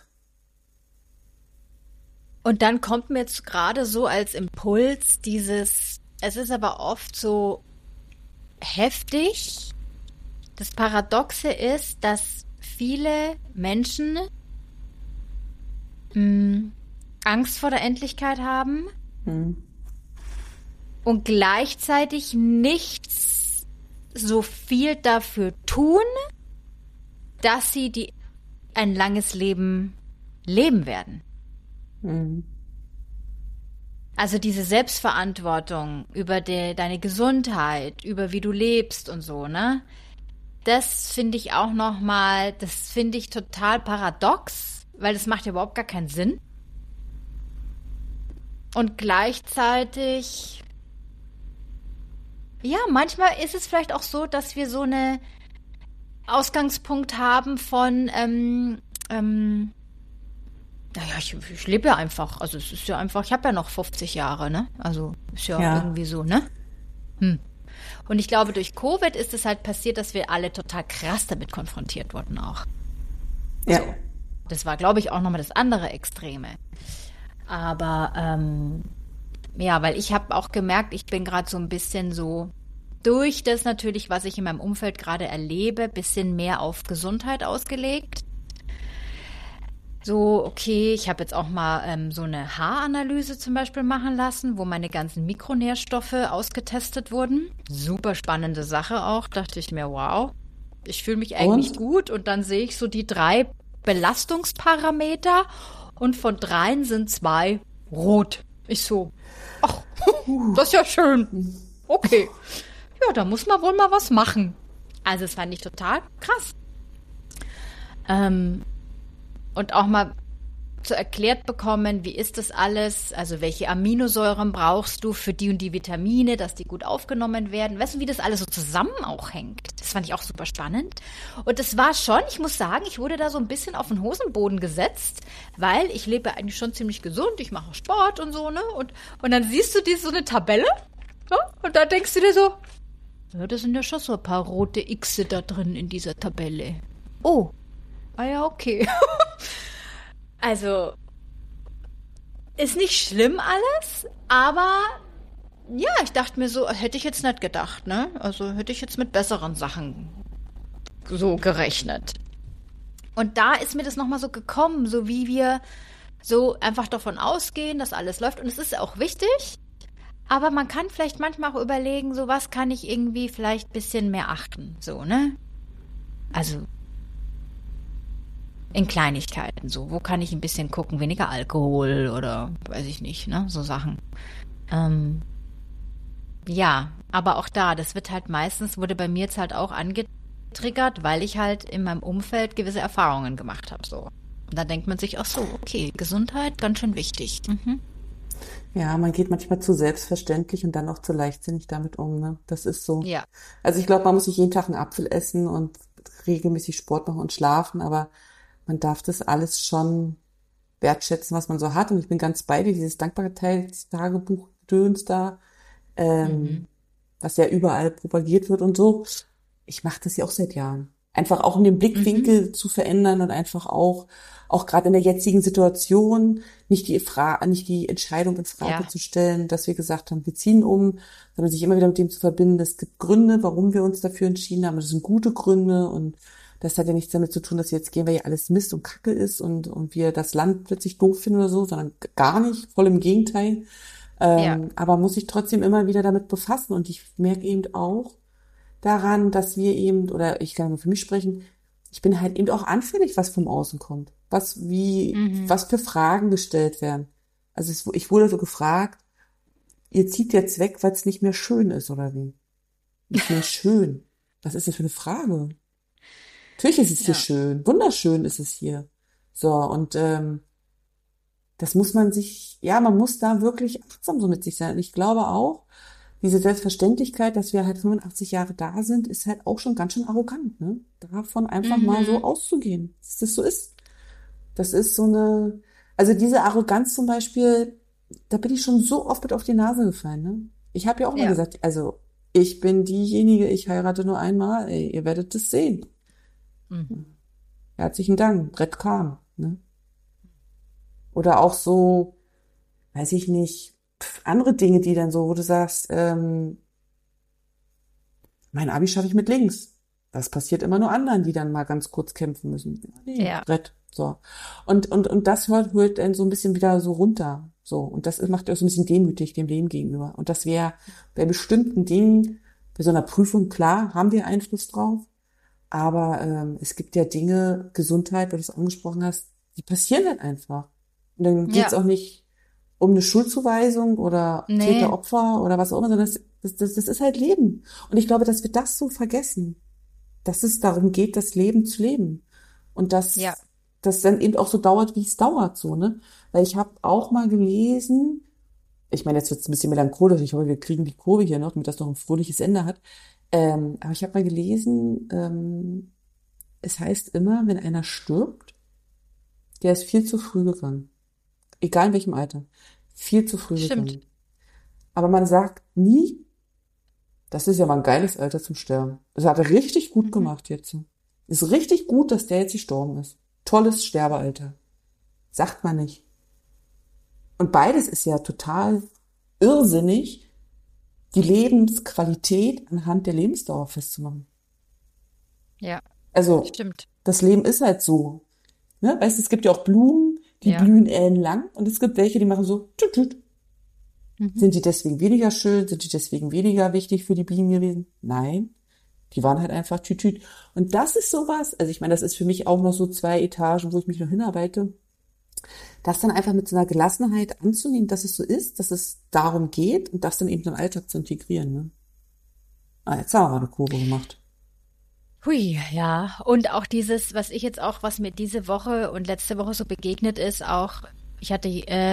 Und dann kommt mir jetzt gerade so als Impuls es ist aber oft so heftig. Das Paradoxe ist, dass viele Menschen Angst vor der Endlichkeit haben
Hm.
und gleichzeitig nichts so viel dafür tun, dass sie ein langes Leben leben werden.
Hm.
Also diese Selbstverantwortung über deine Gesundheit, über wie du lebst und so, ne? Das finde ich auch nochmal, das finde ich total paradox, weil das macht ja überhaupt gar keinen Sinn. Und gleichzeitig, ja, manchmal ist es vielleicht auch so, dass wir so eine Ausgangspunkt haben von, naja, ich lebe ja einfach. Also es ist ja einfach, ich habe ja noch 50 Jahre, ne? Also ist ja
Ja.
irgendwie so, ne? Und ich glaube, durch Covid ist es halt passiert, dass wir alle total krass damit konfrontiert wurden auch.
Ja.
Das war, glaube ich, auch nochmal das andere Extreme. Aber ja, weil ich habe auch gemerkt, ich bin gerade so ein bisschen so durch das natürlich, was ich in meinem Umfeld gerade erlebe, bisschen mehr auf Gesundheit ausgelegt. So, okay, ich habe jetzt auch mal so eine Haaranalyse zum Beispiel machen lassen, wo meine ganzen Mikronährstoffe ausgetestet wurden. Super spannende Sache auch, dachte ich mir, wow, ich fühle mich eigentlich gut. Und dann sehe ich so die 3 Belastungsparameter und von 3 sind 2 rot. Ich so, ach, das ist ja schön. Okay, ja, da muss man wohl mal was machen. Also das fand ich total krass. Und auch mal so erklärt bekommen, wie ist das alles, also welche Aminosäuren brauchst du für die und die Vitamine, dass die gut aufgenommen werden. Weißt du, wie das alles so zusammen auch hängt? Das fand ich auch super spannend. Und das war schon, ich muss sagen, ich wurde da so ein bisschen auf den Hosenboden gesetzt, weil ich lebe eigentlich schon ziemlich gesund, ich mache Sport und so, ne? Und dann siehst du so eine Tabelle, ne? Und da denkst du dir so, ja, da sind ja schon so ein paar rote Xe da drin in dieser Tabelle. Oh, ah ja, okay. Also, ist nicht schlimm alles, aber ja, ich dachte mir so, hätte ich jetzt nicht gedacht, ne? Also hätte ich jetzt mit besseren Sachen so gerechnet. Und da ist mir das nochmal so gekommen, so wie wir so einfach davon ausgehen, dass alles läuft. Und es ist auch wichtig, aber man kann vielleicht manchmal auch überlegen, so was kann ich irgendwie vielleicht ein bisschen mehr achten, so, ne? Also in Kleinigkeiten so. Wo kann ich ein bisschen gucken, weniger Alkohol oder weiß ich nicht, ne? So Sachen. Ja, aber auch da, das wird halt meistens, wurde bei mir jetzt halt auch angetriggert, weil ich halt in meinem Umfeld gewisse Erfahrungen gemacht habe, so. Und da denkt man sich, ach so, okay, Gesundheit, ganz schön wichtig. Mhm.
Ja, man geht manchmal zu selbstverständlich und dann auch zu leichtsinnig damit um, ne? Das ist so.
Ja,
Also ich glaube, man muss nicht jeden Tag einen Apfel essen und regelmäßig Sport machen und schlafen, aber man darf das alles schon wertschätzen, was man so hat. Und ich bin ganz bei dir, dieses Dankbarkeitstagebuch-Gedöns da, was ja überall propagiert wird und so. Ich mache das ja auch seit Jahren. Einfach auch um den Blickwinkel zu verändern und einfach auch gerade in der jetzigen Situation nicht die Entscheidung in Frage
Ja.
zu stellen, dass wir gesagt haben, wir ziehen um, sondern sich immer wieder mit dem zu verbinden. Es gibt Gründe, warum wir uns dafür entschieden haben. Das sind gute Gründe und das hat ja nichts damit zu tun, dass jetzt gehen, weil ja alles Mist und Kacke ist und wir das Land plötzlich doof finden oder so, sondern gar nicht, voll im Gegenteil.
Ja.
Aber muss sich trotzdem immer wieder damit befassen. Und ich merke eben auch daran, dass wir eben, oder ich kann nur für mich sprechen, ich bin halt eben auch anfällig, was vom Außen kommt. Was für Fragen gestellt werden. Also ich wurde so gefragt, ihr zieht jetzt weg, weil es nicht mehr schön ist, oder wie? Nicht mehr schön. Was ist das für eine Frage? Natürlich ist es hier
Ja.
schön, wunderschön ist es hier. So, und das muss man man muss da wirklich achtsam so mit sich sein. Und ich glaube auch, diese Selbstverständlichkeit, dass wir halt 85 Jahre da sind, ist halt auch schon ganz schön arrogant, ne? Davon einfach mal so auszugehen, dass das so ist. Das ist so eine, also diese Arroganz zum Beispiel, da bin ich schon so oft mit auf die Nase gefallen, ne? Ich habe ja auch mal
Ja.
gesagt, also ich bin diejenige, ich heirate nur einmal, ey, ihr werdet es sehen.
Mhm.
Herzlichen Dank, Brett kam, ne? Oder auch so, weiß ich nicht, andere Dinge, die dann so, wo du sagst, mein Abi schaffe ich mit links. Das passiert immer nur anderen, die dann mal ganz kurz kämpfen müssen. Ja, nee,
Ja.
Brett, so. Und das holt einen so ein bisschen wieder so runter, so. Und das macht auch so ein bisschen demütig dem Leben gegenüber. Und das wäre bei bestimmten Dingen, bei so einer Prüfung, klar, haben wir Einfluss drauf. Aber es gibt ja Dinge, Gesundheit, weil du es angesprochen hast, die passieren halt einfach. Und dann geht's
Ja.
auch nicht um eine Schuldzuweisung oder
Nee.
Täter-Opfer oder was auch immer, sondern das ist halt Leben. Und ich glaube, dass wir das so vergessen, dass es darum geht, das Leben zu leben. Und
Ja.
dass das dann eben auch so dauert, wie es dauert, so, ne? Weil ich habe auch mal gelesen, ich meine, jetzt wird es ein bisschen melancholisch, ich hoffe, wir kriegen die Kurve hier noch, damit das noch ein fröhliches Ende hat. Aber ich habe mal gelesen, es heißt immer, wenn einer stirbt, der ist viel zu früh gegangen. Egal in welchem Alter. Viel zu früh
Stimmt.
gegangen. Aber man sagt nie, das ist ja mal ein geiles Alter zum Sterben. Das hat er richtig gut gemacht jetzt. Ist richtig gut, dass der jetzt gestorben ist. Tolles Sterbealter. Sagt man nicht. Und beides ist ja total irrsinnig, die Lebensqualität anhand der Lebensdauer festzumachen.
Ja.
Also,
Stimmt.
das Leben ist halt so. Ne? Weißt du, es gibt ja auch Blumen, die
Ja.
blühen ellenlang und es gibt welche, die machen so tüt, tüt.
Mhm.
Sind die deswegen weniger schön? Sind die deswegen weniger wichtig für die Bienen gewesen? Nein. Die waren halt einfach tüt, tüt. Und das ist sowas, also ich meine, das ist für mich auch noch so 2 Etagen, wo ich mich noch hinarbeite, das dann einfach mit so einer Gelassenheit anzunehmen, dass es so ist, dass es darum geht und das dann eben in den Alltag zu integrieren. Ne? Jetzt haben wir mal eine Kurve gemacht.
Hui, ja. Und auch dieses, was mir diese Woche und letzte Woche so begegnet ist, auch, ich hatte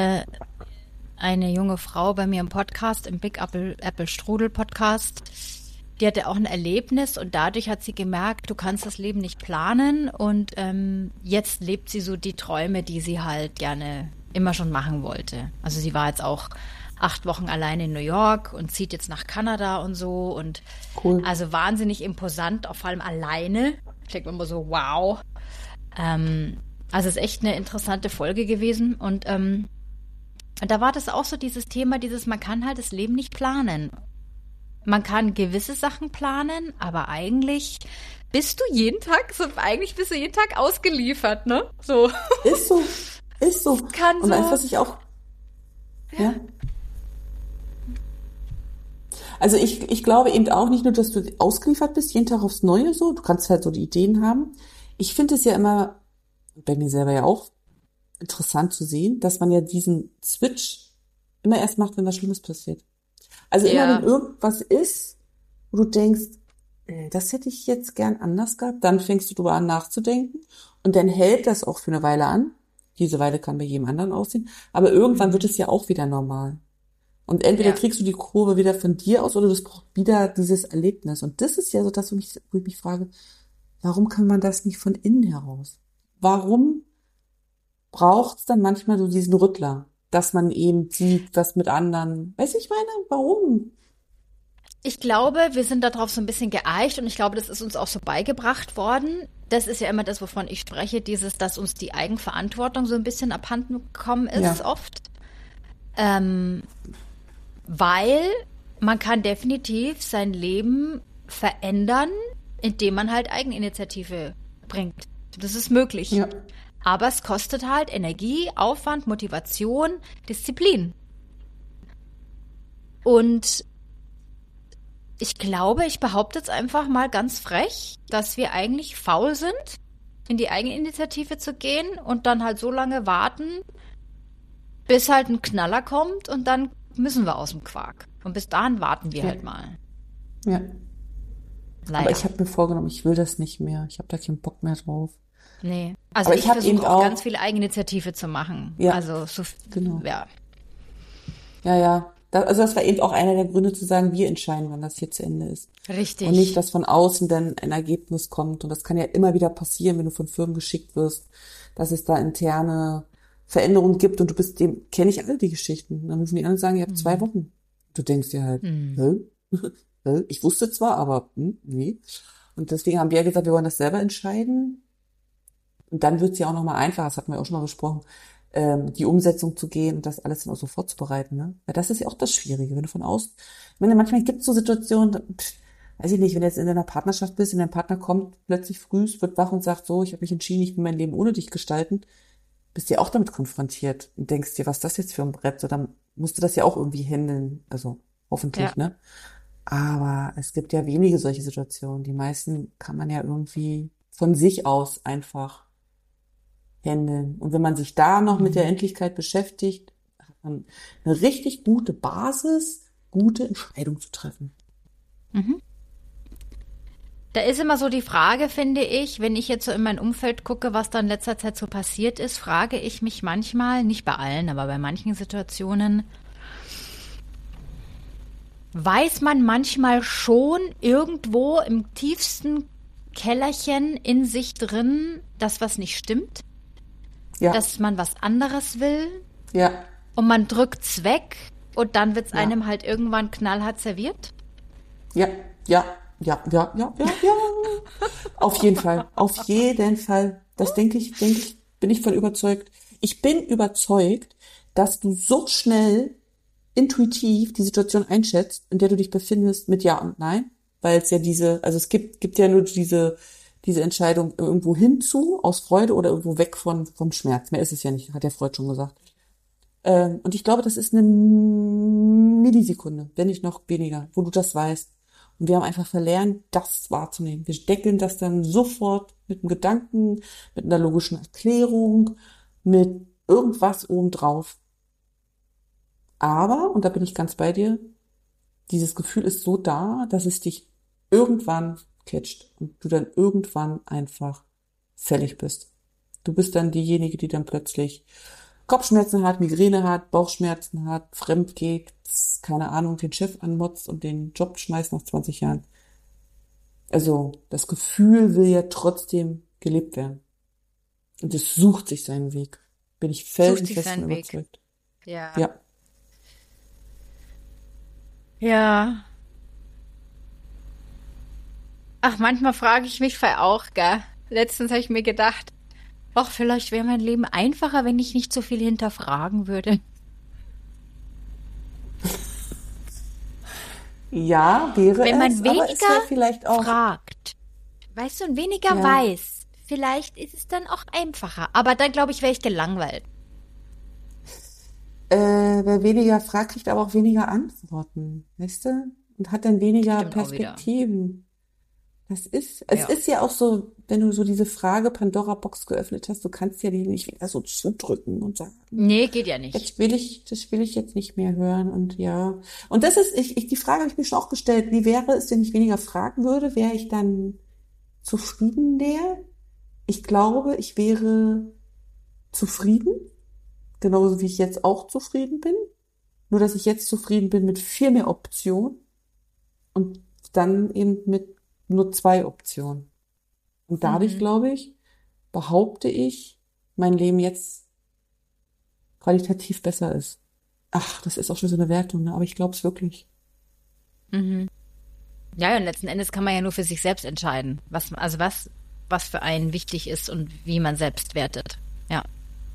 eine junge Frau bei mir im Podcast, im Big Apple Strudel Podcast, die hatte auch ein Erlebnis und dadurch hat sie gemerkt, du kannst das Leben nicht planen und jetzt lebt sie so die Träume, die sie halt gerne immer schon machen wollte. Also sie war jetzt auch 8 Wochen alleine in New York und zieht jetzt nach Kanada und so und
Cool.
also wahnsinnig imposant, auch vor allem alleine. Ich denke mir immer so, wow. Also es ist echt eine interessante Folge gewesen und da war das auch so dieses Thema, man kann halt das Leben nicht planen. Man kann gewisse Sachen planen, aber eigentlich bist du jeden Tag ausgeliefert, ne? So.
Ist so. Ist so.
Kann
Und
so.
eins, was ich auch, ja. Also ich glaube eben auch nicht nur, dass du ausgeliefert bist, jeden Tag aufs Neue so. Du kannst halt so die Ideen haben. Ich finde es ja immer, bei mir selber ja auch, interessant zu sehen, dass man ja diesen Switch immer erst macht, wenn was Schlimmes passiert. Also immer,
Ja.
wenn irgendwas ist, wo du denkst, das hätte ich jetzt gern anders gehabt, dann fängst du drüber an nachzudenken und dann hält das auch für eine Weile an. Diese Weile kann bei jedem anderen aussehen, aber irgendwann wird es ja auch wieder normal. Und entweder
Ja.
kriegst du die Kurve wieder von dir aus oder du brauchst wieder dieses Erlebnis. Und das ist ja so das, wo ich mich frage, warum kann man das nicht von innen heraus? Warum braucht es dann manchmal so diesen Rüttler, dass man eben sieht, was mit anderen, weiß ich meine, warum?
Ich glaube, wir sind darauf so ein bisschen geeicht und ich glaube, das ist uns auch so beigebracht worden. Das ist ja immer das, wovon ich spreche, dass uns die Eigenverantwortung so ein bisschen abhanden gekommen ist
Ja.
oft. Weil man kann definitiv sein Leben verändern, indem man halt Eigeninitiative bringt. Das ist möglich.
Ja.
Aber es kostet halt Energie, Aufwand, Motivation, Disziplin. Und ich glaube, ich behaupte jetzt einfach mal ganz frech, dass wir eigentlich faul sind, in die Eigeninitiative zu gehen und dann halt so lange warten, bis halt ein Knaller kommt und dann müssen wir aus dem Quark. Und bis dahin warten wir
Ja.
halt mal.
Ja.
Leider.
Aber ich habe mir vorgenommen, ich will das nicht mehr. Ich habe da keinen Bock mehr drauf.
Nee. Also
Aber
ich
ich hab eben
versuche auch
auch-
ganz viel Eigeninitiative zu machen.
Ja,
Also so,
genau.
ja.
Ja, Das war eben auch einer der Gründe zu sagen, wir entscheiden, wann das hier zu Ende ist.
Richtig.
Und nicht, dass von außen dann ein Ergebnis kommt. Und das kann ja immer wieder passieren, wenn du von Firmen geschickt wirst, dass es da interne Veränderungen gibt und kenne ich alle die Geschichten. Und dann rufen die an und sagen, ihr habt 2 Wochen. Du denkst dir halt, ich wusste zwar, aber nee. Und deswegen haben wir ja gesagt, wir wollen das selber entscheiden. Und dann wird es ja auch nochmal einfacher, das hatten wir auch schon mal besprochen, die Umsetzung zu gehen und das alles dann auch so vorzubereiten. Ne? Weil das ist ja auch das Schwierige, wenn du von außen, ich meine, manchmal gibt es so Situationen, weiß ich nicht, wenn du jetzt in deiner Partnerschaft bist und dein Partner kommt plötzlich früh, wird wach und sagt so, ich habe mich entschieden, ich will mein Leben ohne dich gestalten, bist du ja auch damit konfrontiert und denkst dir, was ist das jetzt für ein Brett? So, dann musst du das ja auch irgendwie handeln, also hoffentlich, ne? Aber es gibt ja wenige solche Situationen. Die meisten kann man ja irgendwie von sich aus einfach handeln. Und wenn man sich da noch mit der Endlichkeit beschäftigt, hat man eine richtig gute Basis, gute Entscheidungen zu treffen.
Da ist immer so die Frage, finde ich, wenn ich jetzt so in mein Umfeld gucke, was da in letzter Zeit so passiert ist, frage ich mich manchmal, nicht bei allen, aber bei manchen Situationen, weiß man manchmal schon irgendwo im tiefsten Kellerchen in sich drin, dass was nicht stimmt?
Ja.
Dass man was anderes will?
Ja.
Und man drückt's weg und dann wird's einem halt irgendwann knallhart serviert?
Ja. Auf jeden Fall. Auf jeden Fall. Das denke ich, bin ich von überzeugt. Ich bin überzeugt, dass du so schnell intuitiv die Situation einschätzt, in der du dich befindest, mit Ja und Nein, weil es ja es gibt ja nur diese Entscheidung irgendwo hinzu, aus Freude oder irgendwo weg vom Schmerz. Mehr ist es ja nicht, hat ja Freud schon gesagt. Und ich glaube, das ist eine Millisekunde, wenn nicht noch weniger, wo du das weißt. Und wir haben einfach verlernt, das wahrzunehmen. Wir deckeln das dann sofort mit einem Gedanken, mit einer logischen Erklärung, mit irgendwas obendrauf. Aber, und da bin ich ganz bei dir, dieses Gefühl ist so da, dass es dich irgendwann catcht und du dann irgendwann einfach fällig bist. Du bist dann diejenige, die dann plötzlich Kopfschmerzen hat, Migräne hat, Bauchschmerzen hat, fremd geht, keine Ahnung, den Chef anmotzt und den Job schmeißt nach 20 Jahren. Also das Gefühl will ja trotzdem gelebt werden. Und es sucht sich seinen Weg. Bin ich felsenfest von überzeugt.
Ja.
Ja.
Ja. Ach, manchmal frage ich mich auch, gell? Letztens habe ich mir gedacht, ach, vielleicht wäre mein Leben einfacher, wenn ich nicht so viel hinterfragen würde.
Ja, wäre
wenn man
es,
weniger
aber es wäre vielleicht auch
fragt, weißt du, und weniger weiß, vielleicht ist es dann auch einfacher. Aber dann, glaube ich, wäre ich gelangweilt.
Wer weniger fragt, kriegt aber auch weniger Antworten, weißt du? Und hat dann weniger
Stimmt
Perspektiven. Es ist ja auch so, wenn du so diese Frage Pandora-Box geöffnet hast, du kannst ja die nicht wieder so zudrücken und sagen.
Nee, geht ja nicht.
Das will ich jetzt nicht mehr hören und ja. Und das ist, die Frage habe ich mir schon auch gestellt, wie wäre es, wenn ich weniger fragen würde, wäre ich dann zufrieden der? Ich glaube, ich wäre zufrieden, genauso wie ich jetzt auch zufrieden bin. Nur, dass ich jetzt zufrieden bin mit viel mehr Optionen und dann eben mit nur 2 Optionen. Und dadurch, glaube ich, behaupte ich, mein Leben jetzt qualitativ besser ist. Ach, das ist auch schon so eine Wertung, ne? Aber ich glaube es wirklich.
Ja, und letzten Endes kann man ja nur für sich selbst entscheiden, was für einen wichtig ist und wie man selbst wertet. Ja.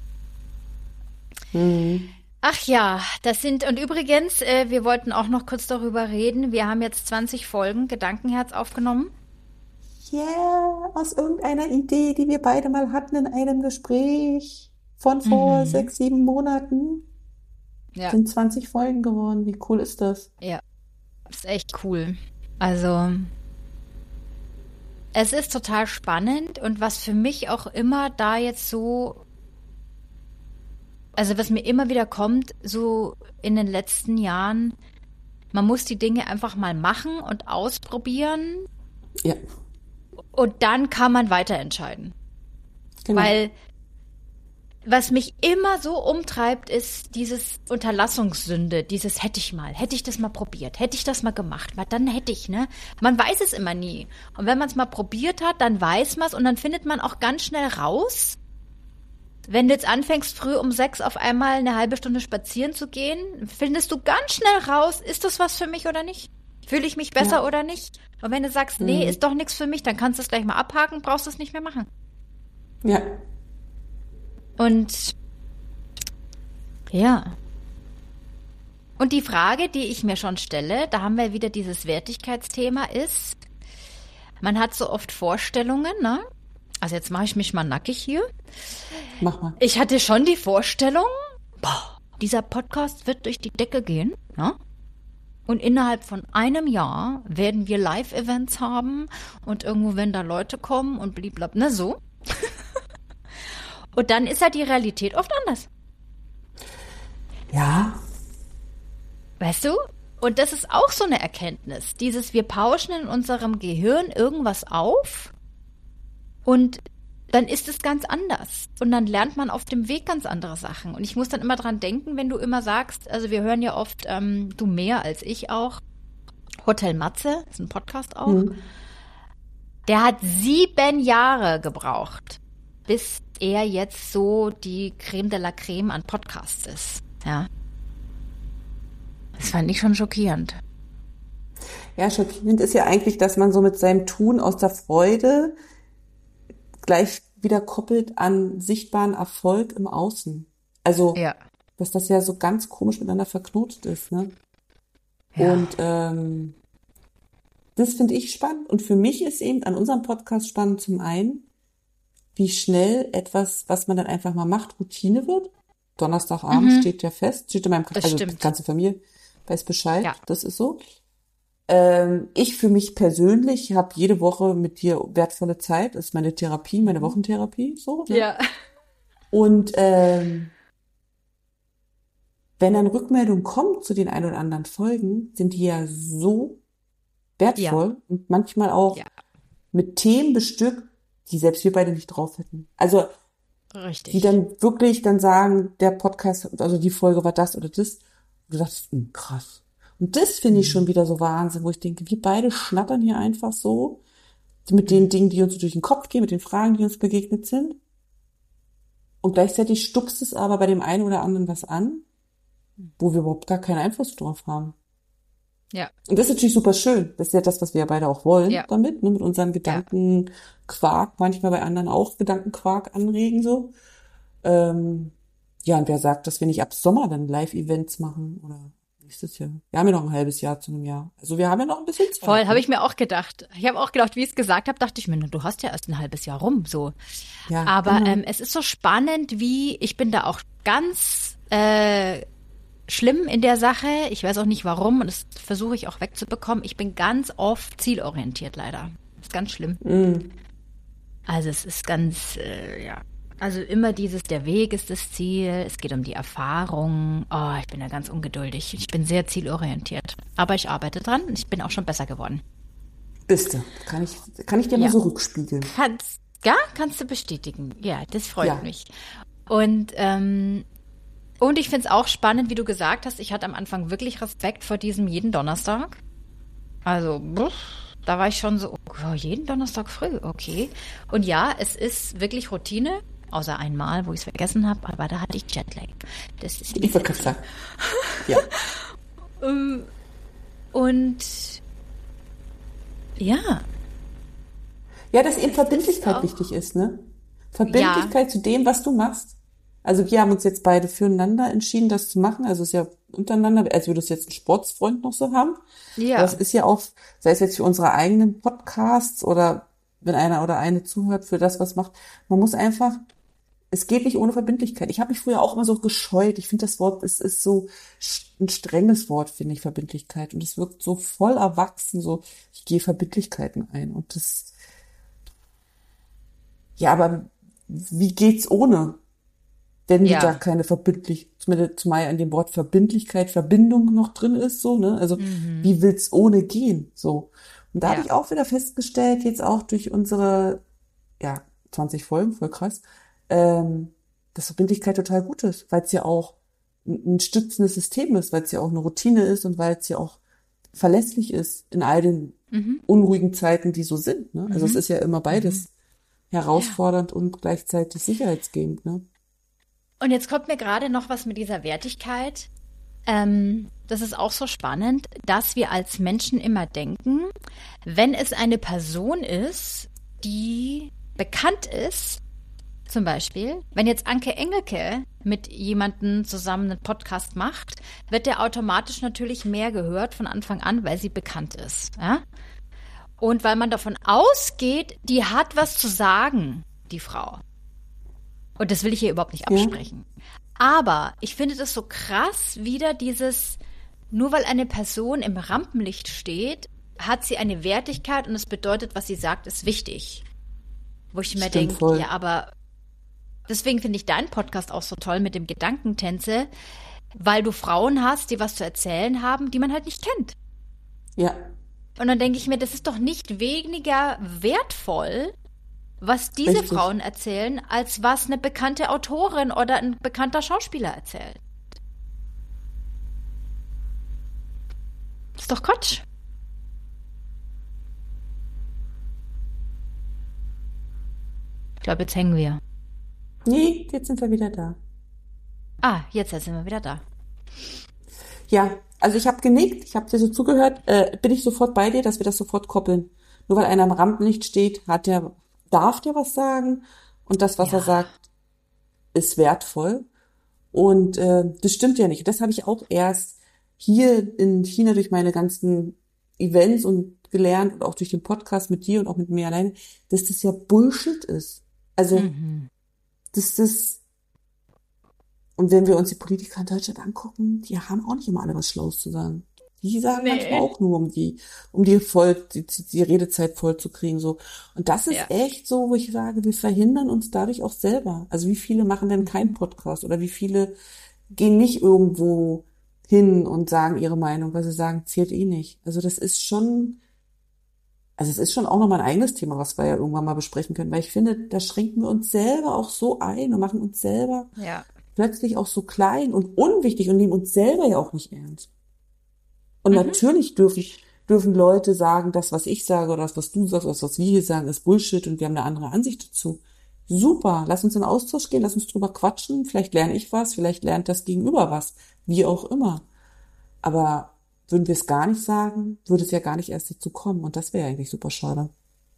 Ach ja, und übrigens, wir wollten auch noch kurz darüber reden. Wir haben jetzt 20 Folgen Gedankenherz aufgenommen.
Yeah, aus irgendeiner Idee, die wir beide mal hatten in einem Gespräch von vor 6, 7 Monaten, sind 20 Folgen geworden. Wie cool ist das?
Ja, ist echt cool. Also, es ist total spannend und was für mich auch immer da jetzt so, also was mir immer wieder kommt, so in den letzten Jahren, man muss die Dinge einfach mal machen und ausprobieren.
Ja.
Und dann kann man weiterentscheiden.
Genau.
Weil was mich immer so umtreibt, ist dieses Unterlassungssünde, dieses hätte ich das mal probiert, hätte ich das mal gemacht, weil dann hätte ich, ne? Man weiß es immer nie. Und wenn man es mal probiert hat, dann weiß man es und dann findet man auch ganz schnell raus, wenn du jetzt anfängst, früh um 6 auf einmal eine halbe Stunde spazieren zu gehen, findest du ganz schnell raus, ist das was für mich oder nicht? Fühle ich mich besser oder nicht? Und wenn du sagst, nee, ist doch nichts für mich, dann kannst du es gleich mal abhaken, brauchst du es nicht mehr machen.
Ja.
Und ja. Und die Frage, die ich mir schon stelle, da haben wir wieder dieses Wertigkeitsthema, ist, man hat so oft Vorstellungen, ne? Also jetzt mache ich mich mal nackig hier.
Mach mal.
Ich hatte schon die Vorstellung, dieser Podcast wird durch die Decke gehen, ne? Und innerhalb von einem Jahr werden wir Live-Events haben und irgendwo werden da Leute kommen und blablabla, ne, so. Und dann ist halt die Realität oft anders.
Ja.
Weißt du? Und das ist auch so eine Erkenntnis. Wir pauschen in unserem Gehirn irgendwas auf und dann ist es ganz anders. Und dann lernt man auf dem Weg ganz andere Sachen. Und ich muss dann immer dran denken, wenn du immer sagst, also wir hören ja oft, du mehr als ich auch, Hotel Matze, ist ein Podcast auch. Der hat 7 Jahre gebraucht, bis er jetzt so die Creme de la Creme an Podcasts ist. Ja. Das fand ich schon schockierend.
Ja, schockierend ist ja eigentlich, dass man so mit seinem Tun aus der Freude gleich wieder koppelt an sichtbaren Erfolg im Außen. Also, dass das ja so ganz komisch miteinander verknotet ist, ne? Ja. Und das finde ich spannend. Und für mich ist eben an unserem Podcast spannend zum einen, wie schnell etwas, was man dann einfach mal macht, Routine wird. Donnerstagabend steht ja fest, steht in meinem Kalender, also die ganze Familie weiß Bescheid, das ist so. Ich für mich persönlich habe jede Woche mit dir wertvolle Zeit, das ist meine Therapie, meine Wochentherapie, so. Ne?
Ja.
Und wenn dann Rückmeldung kommt zu den ein oder anderen Folgen, sind die ja so wertvoll und manchmal auch mit Themen bestückt, die selbst wir beide nicht drauf hätten. Also
richtig.
Die dann wirklich dann sagen, der Podcast, also die Folge war das oder das. Und du dachtest, krass. Und das finde ich schon wieder so Wahnsinn, wo ich denke, wir beide schnattern hier einfach so mit den Dingen, die uns so durch den Kopf gehen, mit den Fragen, die uns begegnet sind. Und gleichzeitig stupst es aber bei dem einen oder anderen was an, wo wir überhaupt gar keinen Einfluss drauf haben.
Ja.
Und das ist natürlich super schön. Das ist ja das, was wir ja beide auch wollen damit, ne, mit unseren Gedankenquark, manchmal bei anderen auch Gedankenquark anregen, so. Ja, und wer sagt, dass wir nicht ab Sommer dann Live-Events machen oder nächstes Jahr? Wir haben ja noch ein halbes Jahr zu einem Jahr. Also wir haben ja noch ein bisschen Zeit.
Voll, habe ich mir auch gedacht. Ich habe auch gedacht, wie ich es gesagt habe, dachte ich mir, du hast ja erst ein halbes Jahr rum, so. Ja, aber es ist so spannend, ich bin da auch ganz schlimm in der Sache. Ich weiß auch nicht warum und das versuche ich auch wegzubekommen. Ich bin ganz oft zielorientiert leider. Das ist ganz schlimm. Also es ist ganz, also immer der Weg ist das Ziel, es geht um die Erfahrung. Oh, ich bin da ganz ungeduldig. Ich bin sehr zielorientiert. Aber ich arbeite dran und ich bin auch schon besser geworden.
Bist du. Kann ich dir mal so rückspiegeln.
Kannst du bestätigen. Ja, das freut mich. Und ich finde es auch spannend, wie du gesagt hast, ich hatte am Anfang wirklich Respekt vor diesem jeden Donnerstag. Also, da war ich schon so, jeden Donnerstag früh, okay. Und ja, es ist wirklich Routine, außer einmal, wo ich es vergessen habe, aber da hatte ich Jetlag. Das ist
ich wollte sagen. Ja.
Und ja.
Ja, dass eben Verbindlichkeit wichtig ist, ne? Verbindlichkeit zu dem, was du machst. Also wir haben uns jetzt beide füreinander entschieden, das zu machen. Also es ist ja untereinander, als würde es jetzt einen Sportsfreund noch so haben. Ja. Aber es ist ja auch, sei es jetzt für unsere eigenen Podcasts oder wenn einer oder eine zuhört für das, was macht. Man muss einfach, es geht nicht ohne Verbindlichkeit. Ich habe mich früher auch immer so gescheut. Ich finde das Wort, es ist so ein strenges Wort, finde ich, Verbindlichkeit. Und es wirkt so voll erwachsen, so ich gehe Verbindlichkeiten ein. Und das, ja, aber wie geht's ohne? Wenn da keine zumal an dem Wort Verbindlichkeit, Verbindung noch drin ist, so, ne? Also, wie will's ohne gehen, so? Und da habe ich auch wieder festgestellt, jetzt auch durch unsere, 20 Folgen, voll krass, dass Verbindlichkeit total gut ist, weil es ja auch ein stützendes System ist, weil es ja auch eine Routine ist und weil es ja auch verlässlich ist in all den unruhigen Zeiten, die so sind. Ne? Also es ist ja immer beides herausfordernd und gleichzeitig sicherheitsgebend. Ne?
Und jetzt kommt mir gerade noch was mit dieser Wertigkeit. Das ist auch so spannend, dass wir als Menschen immer denken, wenn es eine Person ist, die bekannt ist, zum Beispiel, wenn jetzt Anke Engelke mit jemandem zusammen einen Podcast macht, wird der automatisch natürlich mehr gehört von Anfang an, weil sie bekannt ist. Ja? Und weil man davon ausgeht, die hat was zu sagen, die Frau. Und das will ich hier überhaupt nicht absprechen. Aber ich finde das so krass, wieder dieses, nur weil eine Person im Rampenlicht steht, hat sie eine Wertigkeit und es bedeutet, was sie sagt, ist wichtig. Wo ich mir denke, ja, aber deswegen finde ich deinen Podcast auch so toll mit dem Gedankentänze, weil du Frauen hast, die was zu erzählen haben, die man halt nicht kennt.
Ja.
Und dann denke ich mir, das ist doch nicht weniger wertvoll, was diese Frauen erzählen, als was eine bekannte Autorin oder ein bekannter Schauspieler erzählt. Das ist doch Quatsch. Ich glaube, jetzt hängen wir.
Nee, jetzt sind wir wieder da.
Ah, jetzt sind wir wieder da.
Ja, also ich habe genickt, ich habe dir so zugehört, bin ich sofort bei dir, dass wir das sofort koppeln. Nur weil einer am Rampenlicht steht, darf der was sagen und das, was er sagt, ist wertvoll. Und das stimmt ja nicht. Und das habe ich auch erst hier in China durch meine ganzen Events und gelernt und auch durch den Podcast mit dir und auch mit mir alleine, dass das ja Bullshit ist. Also, dass das, und wenn wir uns die Politiker in Deutschland angucken, die haben auch nicht immer alle was Schlaues zu sagen. Die sagen manchmal auch nur, um die Redezeit voll zu kriegen, so. Und das ist echt so, wo ich sage, wir verhindern uns dadurch auch selber. Also wie viele machen denn keinen Podcast oder wie viele gehen nicht irgendwo hin und sagen ihre Meinung, weil sie sagen, zählt eh nicht. Also es ist schon auch nochmal ein eigenes Thema, was wir ja irgendwann mal besprechen können, weil ich finde, da schränken wir uns selber auch so ein und machen uns selber plötzlich auch so klein und unwichtig und nehmen uns selber ja auch nicht ernst. Und natürlich dürfen Leute sagen, das, was ich sage oder das, was du sagst, oder das, was wir hier sagen, ist Bullshit und wir haben eine andere Ansicht dazu. Super, lass uns in den Austausch gehen, lass uns drüber quatschen, vielleicht lerne ich was, vielleicht lernt das Gegenüber was, wie auch immer. Aber würden wir es gar nicht sagen, würde es ja gar nicht erst dazu kommen und das wäre eigentlich super schade.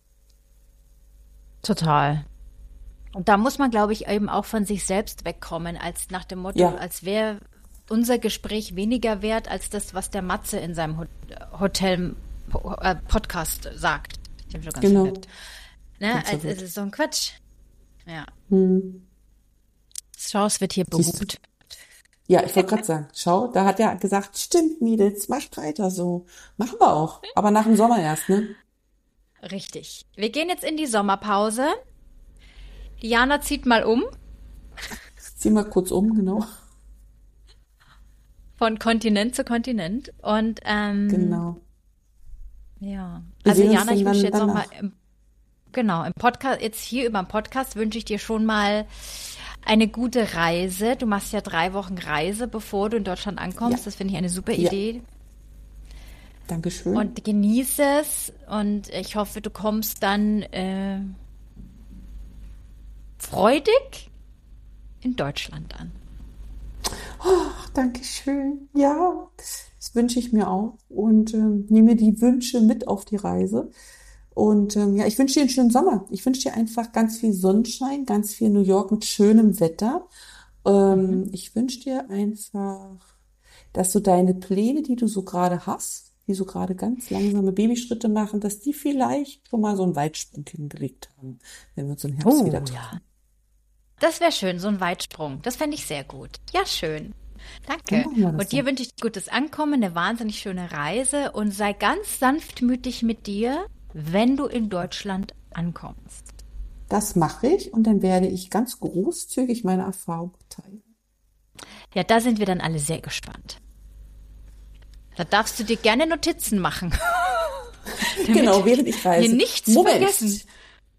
Total. Und da muss man, glaube ich, eben auch von sich selbst wegkommen, als nach dem Motto, als wäre unser Gespräch weniger wert als das, was der Matze in seinem Hotel-Podcast sagt. Ich habe schon ganz nett. Ne? Also, es ist so ein Quatsch. Ja. Schau, es wird hier behupt.
Ja, ich wollte gerade sagen, schau, da hat er gesagt, stimmt, Mädels, macht weiter so. Machen wir auch, aber nach dem Sommer erst, ne?
Richtig. Wir gehen jetzt in die Sommerpause. Diana zieht mal um.
Zieh mal kurz um, genau.
Von Kontinent zu Kontinent. Und
genau.
Ja. Also Jana, ich wünsche jetzt nochmal im Podcast, jetzt hier über den Podcast wünsche ich dir schon mal eine gute Reise. Du machst ja 3 Wochen Reise, bevor du in Deutschland ankommst. Ja. Das finde ich eine super Idee.
Dankeschön.
Und genieße es. Und ich hoffe, du kommst dann freudig in Deutschland an.
Oh, Dankeschön. Ja, das wünsche ich mir auch. Und nehme die Wünsche mit auf die Reise. Und ich wünsche dir einen schönen Sommer. Ich wünsche dir einfach ganz viel Sonnenschein, ganz viel New York mit schönem Wetter. Ich wünsche dir einfach, dass du deine Pläne, die du so gerade hast, die so gerade ganz langsame Babyschritte machen, dass die vielleicht schon mal so einen Weitsprung hingelegt haben, wenn wir uns im Herbst wieder treffen. Ja.
Das wäre schön, so ein Weitsprung. Das fände ich sehr gut. Ja, schön. Danke. Und dir wünsche ich gutes Ankommen, eine wahnsinnig schöne Reise und sei ganz sanftmütig mit dir, wenn du in Deutschland ankommst.
Das mache ich und dann werde ich ganz großzügig meine Erfahrung teilen.
Ja, da sind wir dann alle sehr gespannt. Da darfst du dir gerne Notizen machen.
Genau, während ich reise.
Hier nichts vergessen.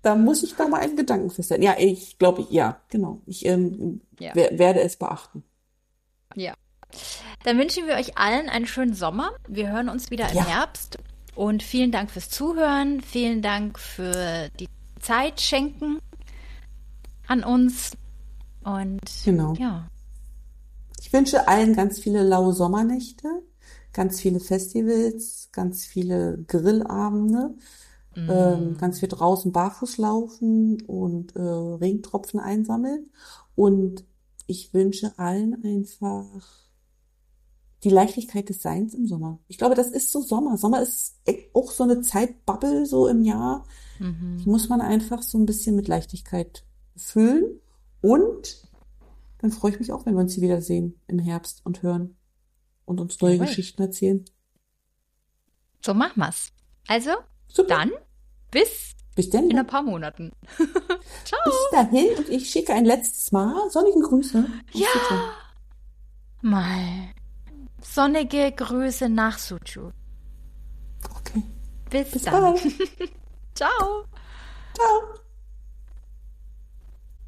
Da muss ich da mal einen Gedanken festhalten. Ja, ich glaube, ja, genau. Ich
Ja.
werde es beachten.
Ja. Dann wünschen wir euch allen einen schönen Sommer. Wir hören uns wieder im
Ja,
Herbst. Und vielen Dank fürs Zuhören. Vielen Dank für die Zeit schenken an uns. Und
genau.
ja,
Ich wünsche allen ganz viele laue Sommernächte, ganz viele Festivals, ganz viele Grillabende, ganz viel draußen barfuß laufen und Regentropfen einsammeln. Und ich wünsche allen einfach die Leichtigkeit des Seins im Sommer. Ich glaube, das ist so Sommer. Sommer ist auch so eine Zeitbubble so im Jahr. Die muss man einfach so ein bisschen mit Leichtigkeit füllen. Und dann freue ich mich auch, wenn wir uns hier wiedersehen im Herbst und hören und uns neue
jawohl.
Geschichten erzählen.
So machen wir's. Also,
Super.
dann bis
Bis dann.
in ein paar Monaten. Ciao.
Bis dahin und ich schicke ein letztes Mal sonnige Grüße.
Ja. Mal. Sonnige Grüße nach Suchu.
Okay.
Bis
Bis
dann.
bald.
Ciao.
Ciao.